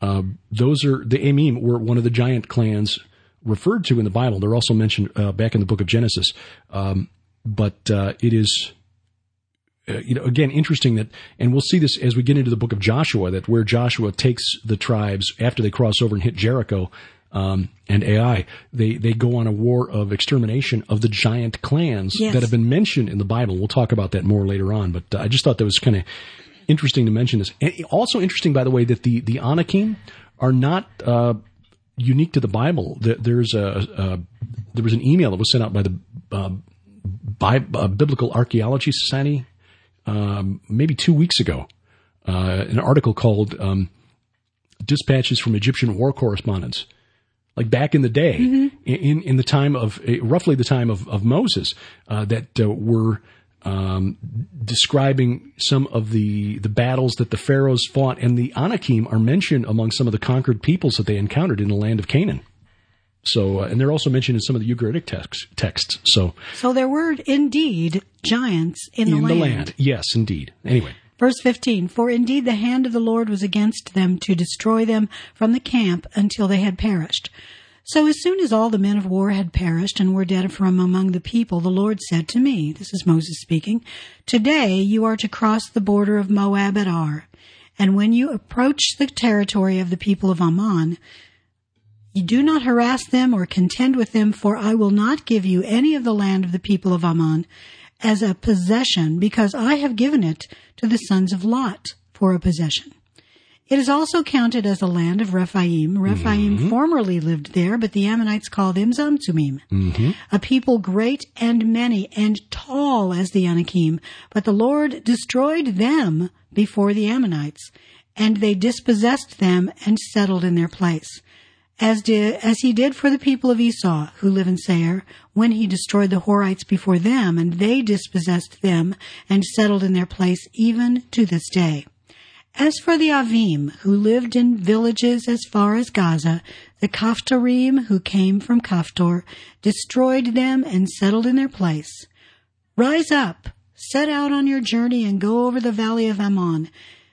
The Emim were one of the giant clans referred to in the Bible. They're also mentioned back in the book of Genesis. But it is, again, interesting that, and we'll see this as we get into the book of Joshua, that where Joshua takes the tribes after they cross over and hit Jericho and Ai, they go on a war of extermination of the giant clans that have been mentioned in the Bible. We'll talk about that more later on, but I just thought that was kind of interesting to mention this. And also interesting, by the way, that the Anakim are not unique to the Bible. There was an email that was sent out by the Biblical Archaeology Society maybe 2 weeks ago, an article called Dispatches from Egyptian War Correspondents. Like back in the day, in the time of, roughly the time of Moses, that were describing some of the battles that the pharaohs fought, and the Anakim are mentioned among some of the conquered peoples that they encountered in the land of Canaan. So, and they're also mentioned in some of the Ugaritic texts. So there were indeed giants in the land. Yes, indeed. Anyway. Verse 15, for indeed the hand of the Lord was against them to destroy them from the camp until they had perished. So as soon as all the men of war had perished and were dead from among the people, the Lord said to me, this is Moses speaking, today you are to cross the border of Moab at Ar, and when you approach the territory of the people of Ammon, you do not harass them or contend with them, for I will not give you any of the land of the people of Ammon as a possession, because I have given it to the sons of Lot for a possession. It is also counted as the land of Rephaim. Rephaim formerly lived there, but the Ammonites call them Zamzumim, a people great and many and tall as the Anakim. But the Lord destroyed them before the Ammonites, and they dispossessed them and settled in their place, as he did for the people of Esau, who live in Seir, when he destroyed the Horites before them, and they dispossessed them and settled in their place even to this day. As for the Avim, who lived in villages as far as Gaza, the Caphtorim, who came from Caphtor, destroyed them and settled in their place. Rise up, set out on your journey, and go over the valley of Ammon.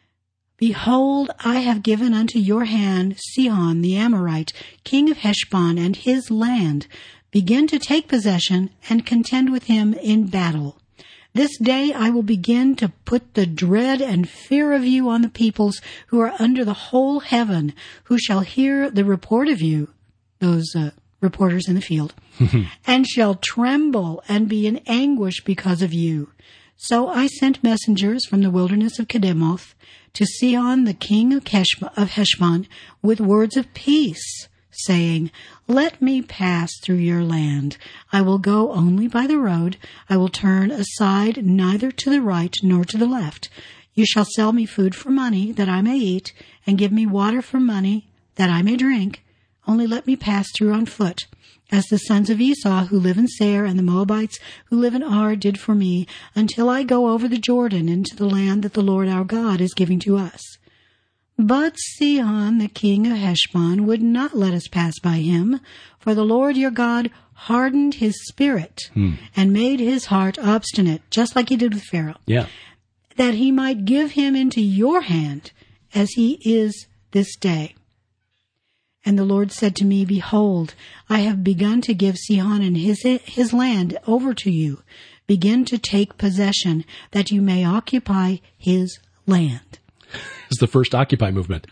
Behold, I have given unto your hand Sihon the Amorite, king of Heshbon, and his land. Begin to take possession and contend with him in battle. This day I will begin to put the dread and fear of you on the peoples who are under the whole heaven, who shall hear the report of you, those reporters in the field, and shall tremble and be in anguish because of you. So I sent messengers from the wilderness of Kedemoth to Sihon the king of Heshbon with words of peace, saying, let me pass through your land. I will go only by the road. I will turn aside neither to the right nor to the left. You shall sell me food for money that I may eat, and give me water for money that I may drink. Only let me pass through on foot, as the sons of Esau who live in Seir and the Moabites who live in Ar did for me, until I go over the Jordan into the land that the Lord our God is giving to us. But Sihon, the king of Heshbon, would not let us pass by him, for the Lord your God hardened his spirit and made his heart obstinate, just like he did with Pharaoh. Yeah. That he might give him into your hand, as he is this day. And the Lord said to me, Behold, I have begun to give Sihon and his land over to you. Begin to take possession, that you may occupy his land. It's the first Occupy movement.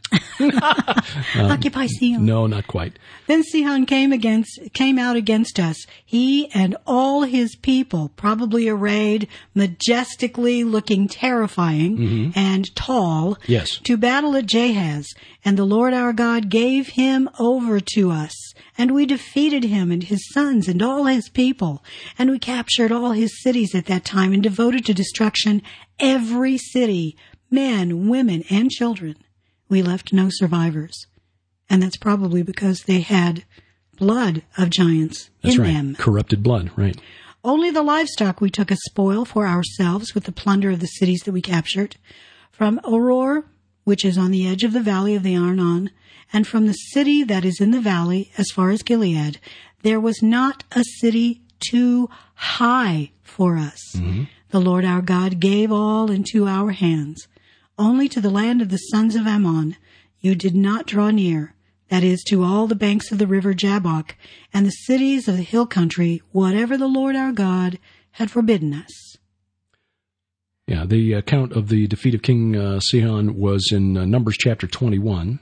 Occupy Sihon. No, not quite. Then Sihon came out against us, he and all his people, probably arrayed, majestically looking terrifying and tall, yes, to battle at Jahaz. And the Lord our God gave him over to us. And we defeated him and his sons and all his people. And we captured all his cities at that time and devoted to destruction every city, men, women, and children. We left no survivors. And that's probably because they had blood of giants in them. Corrupted blood, right. Only the livestock we took as spoil for ourselves with the plunder of the cities that we captured. From Aroer, which is on the edge of the valley of the Arnon, and from the city that is in the valley as far as Gilead, there was not a city too high for us. The Lord our God gave all into our hands. Only to the land of the sons of Ammon you did not draw near, that is, to all the banks of the river Jabbok, and the cities of the hill country, whatever the Lord our God had forbidden us. Yeah, the account of the defeat of King Sihon was in Numbers chapter 21.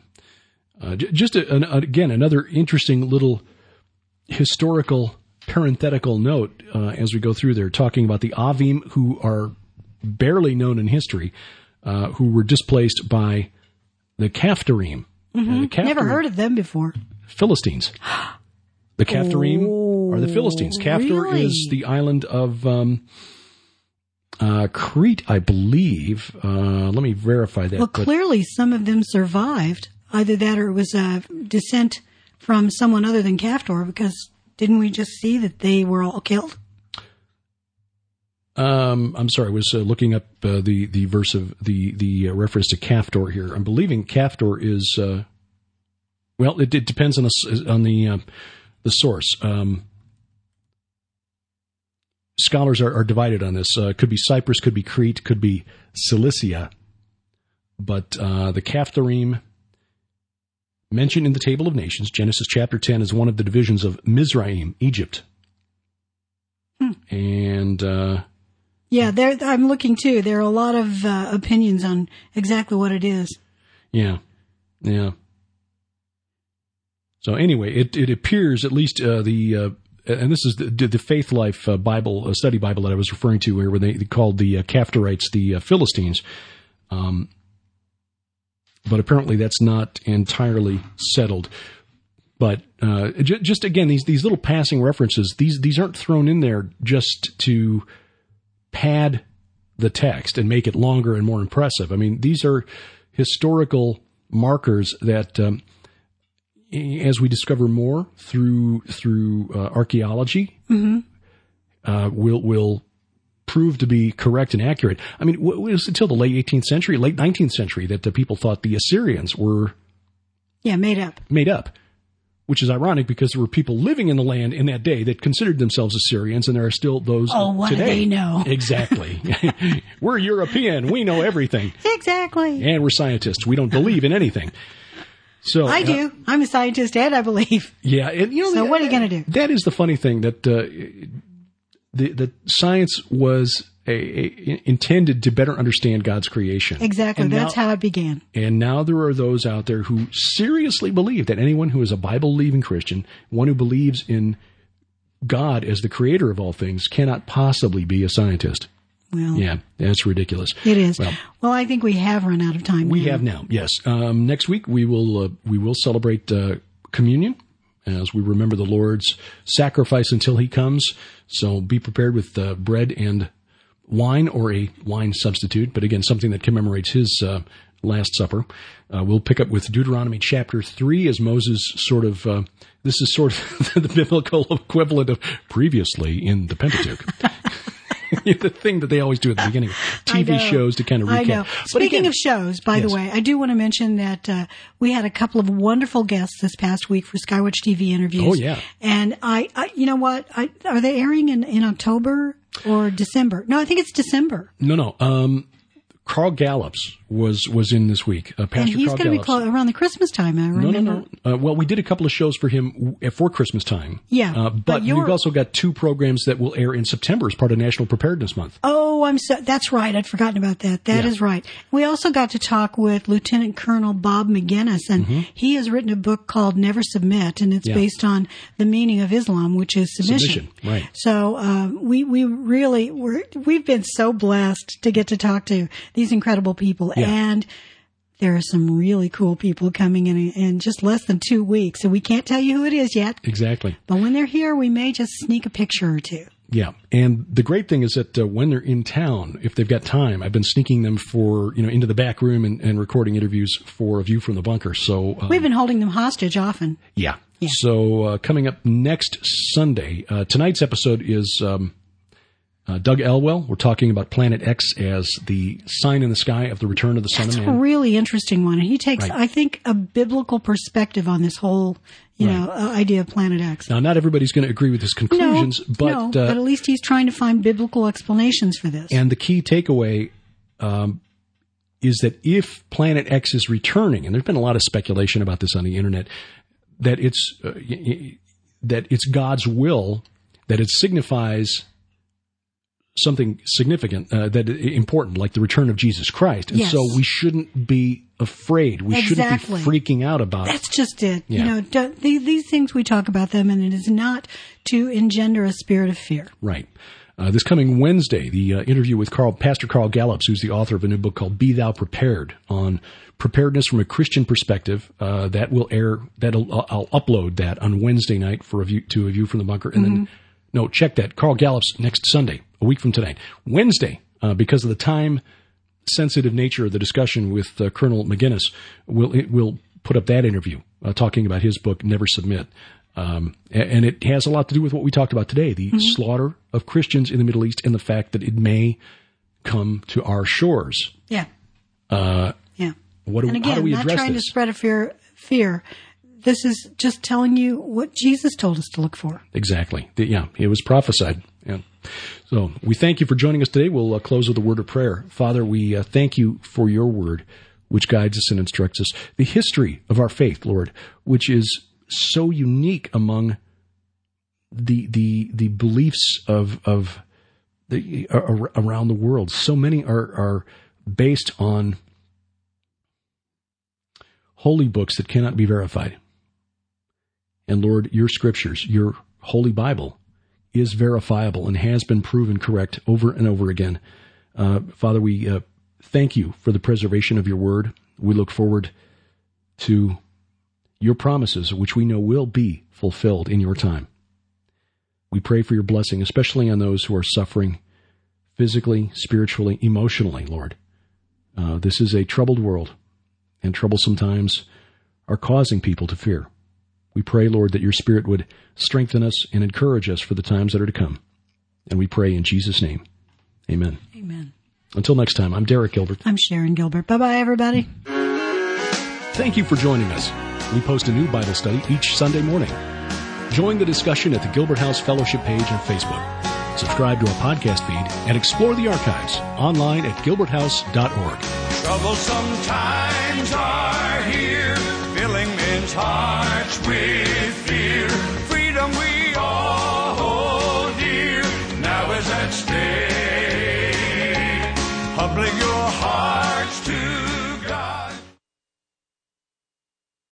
Again, another interesting little historical parenthetical note as we go through there, talking about the Avim, who are barely known in history, who were displaced by the Caphtorim. Never heard of them before. Philistines. The Caphtorim are the Philistines. Caphtor is the island of Crete, I believe. Let me verify that. Well, clearly some of them survived. Either that or it was a descent from someone other than Caphtor, because didn't we just see that they were all killed? I'm sorry, I was looking up the verse of the reference to Caphtor here. I'm believing Caphtor is well, it depends on the source. Scholars are divided on this. Could be Cyprus, could be Crete, could be Cilicia, but the Caphtorim mentioned in the Table of Nations, Genesis chapter 10, is one of the divisions of Mizraim, Egypt, and. Yeah, I'm looking too. There are a lot of opinions on exactly what it is. Yeah. So anyway, it appears, at least and this is the Faith Life Bible study Bible that I was referring to, where they called the Caphtorites the Philistines. But apparently that's not entirely settled. But just again, these little passing references, these aren't thrown in there just to pad the text and make it longer and more impressive. I mean, these are historical markers that, as we discover more through archaeology, will prove to be correct and accurate. I mean, it was until the late 18th century, late 19th century, that the people thought the Assyrians were made up. Which is ironic, because there were people living in the land in that day that considered themselves Assyrians, and there are still those today. Oh, what today. Do they know? Exactly. We're European. We know everything. Exactly. And we're scientists. We don't believe in anything. So I do. I'm a scientist, and I believe. Yeah. And, so what are you going to do? That is the funny thing, that the science was intended to better understand God's creation. Exactly. And that's how it began. And now there are those out there who seriously believe that anyone who is a Bible-believing Christian, one who believes in God as the creator of all things, cannot possibly be a scientist. Well, yeah, that's ridiculous. It is. Well, I think we have run out of time. We have now, yes. Next week we will celebrate communion as we remember the Lord's sacrifice until He comes. So be prepared with bread and wine, or a wine substitute, but again, something that commemorates His Last Supper. We'll pick up with Deuteronomy chapter 3 as Moses this is sort of the biblical equivalent of previously in the Pentateuch. The thing that they always do at the beginning of TV shows to kind of recap. I know. Speaking of shows, by the way, I do want to mention that we had a couple of wonderful guests this past week for Skywatch TV interviews. Oh, yeah. And I you know what? Are they airing in October or December? No, I think it's December. No. Carl Gallups was in this week. Pastor and he's going to be around the Christmas time, I remember. No. Well, we did a couple of shows for him for Christmas time. Yeah. But we've also got 2 programs that will air in September as part of National Preparedness Month. Oh, that's right. I'd forgotten about that. That is right. We also got to talk with Lieutenant Colonel Bob McGinnis, and he has written a book called Never Submit, and it's based on the meaning of Islam, which is submission. Right. So we've been so blessed to get to talk to these incredible people, and there are some really cool people coming in just less than 2 weeks, and we can't tell you who it is yet. Exactly. But when they're here, we may just sneak a picture or two. Yeah, and the great thing is that when they're in town, if they've got time, I've been sneaking them into the back room and recording interviews for A View from the Bunker. So we've been holding them hostage often. Yeah. So coming up next Sunday, tonight's episode is Doug Elwell. We're talking about Planet X as the sign in the sky of the return of the Son of Man. That's a really interesting one. And he takes, I think, a biblical perspective on this whole, idea of Planet X. Now, not everybody's going to agree with his conclusions, but at least he's trying to find biblical explanations for this. And the key takeaway is that if Planet X is returning, and there's been a lot of speculation about this on the internet, that it's God's will, that it signifies something significant, important, like the return of Jesus Christ. And so we shouldn't be afraid. We shouldn't be freaking out about it. That's just it. Yeah. These things, we talk about them, and it is not to engender a spirit of fear. Right. This coming Wednesday, the interview with Pastor Carl Gallups, who's the author of a new book called Be Thou Prepared, on preparedness from a Christian perspective. That will air. I'll upload that on Wednesday night for A View from the Bunker, and then. No, check that. Carl Gallups next Sunday, a week from tonight. Wednesday, because of the time-sensitive nature of the discussion with Colonel McGinnis, we'll put up that interview talking about his book, Never Submit. And it has a lot to do with what we talked about today, the slaughter of Christians in the Middle East and the fact that it may come to our shores. Yeah. How do we address this? Not trying to spread a fear. This is just telling you what Jesus told us to look for. Exactly. It was prophesied. Yeah. So we thank you for joining us today. We'll close with a word of prayer. Father, we thank you for your word, which guides us and instructs us. The history of our faith, Lord, which is so unique among the beliefs of around the world. So many are based on holy books that cannot be verified. And Lord, your scriptures, your holy Bible, is verifiable and has been proven correct over and over again. Father, we thank you for the preservation of your word. We look forward to your promises, which we know will be fulfilled in your time. We pray for your blessing, especially on those who are suffering physically, spiritually, emotionally, Lord. This is a troubled world, and troublesome times are causing people to fear. We pray, Lord, that your Spirit would strengthen us and encourage us for the times that are to come. And we pray in Jesus' name. Amen. Amen. Until next time, I'm Derek Gilbert. I'm Sharon Gilbert. Bye-bye, everybody. Thank you for joining us. We post a new Bible study each Sunday morning. Join the discussion at the Gilbert House Fellowship page on Facebook. Subscribe to our podcast feed and explore the archives online at gilberthouse.org. Troublesome times are here, filling men's hearts with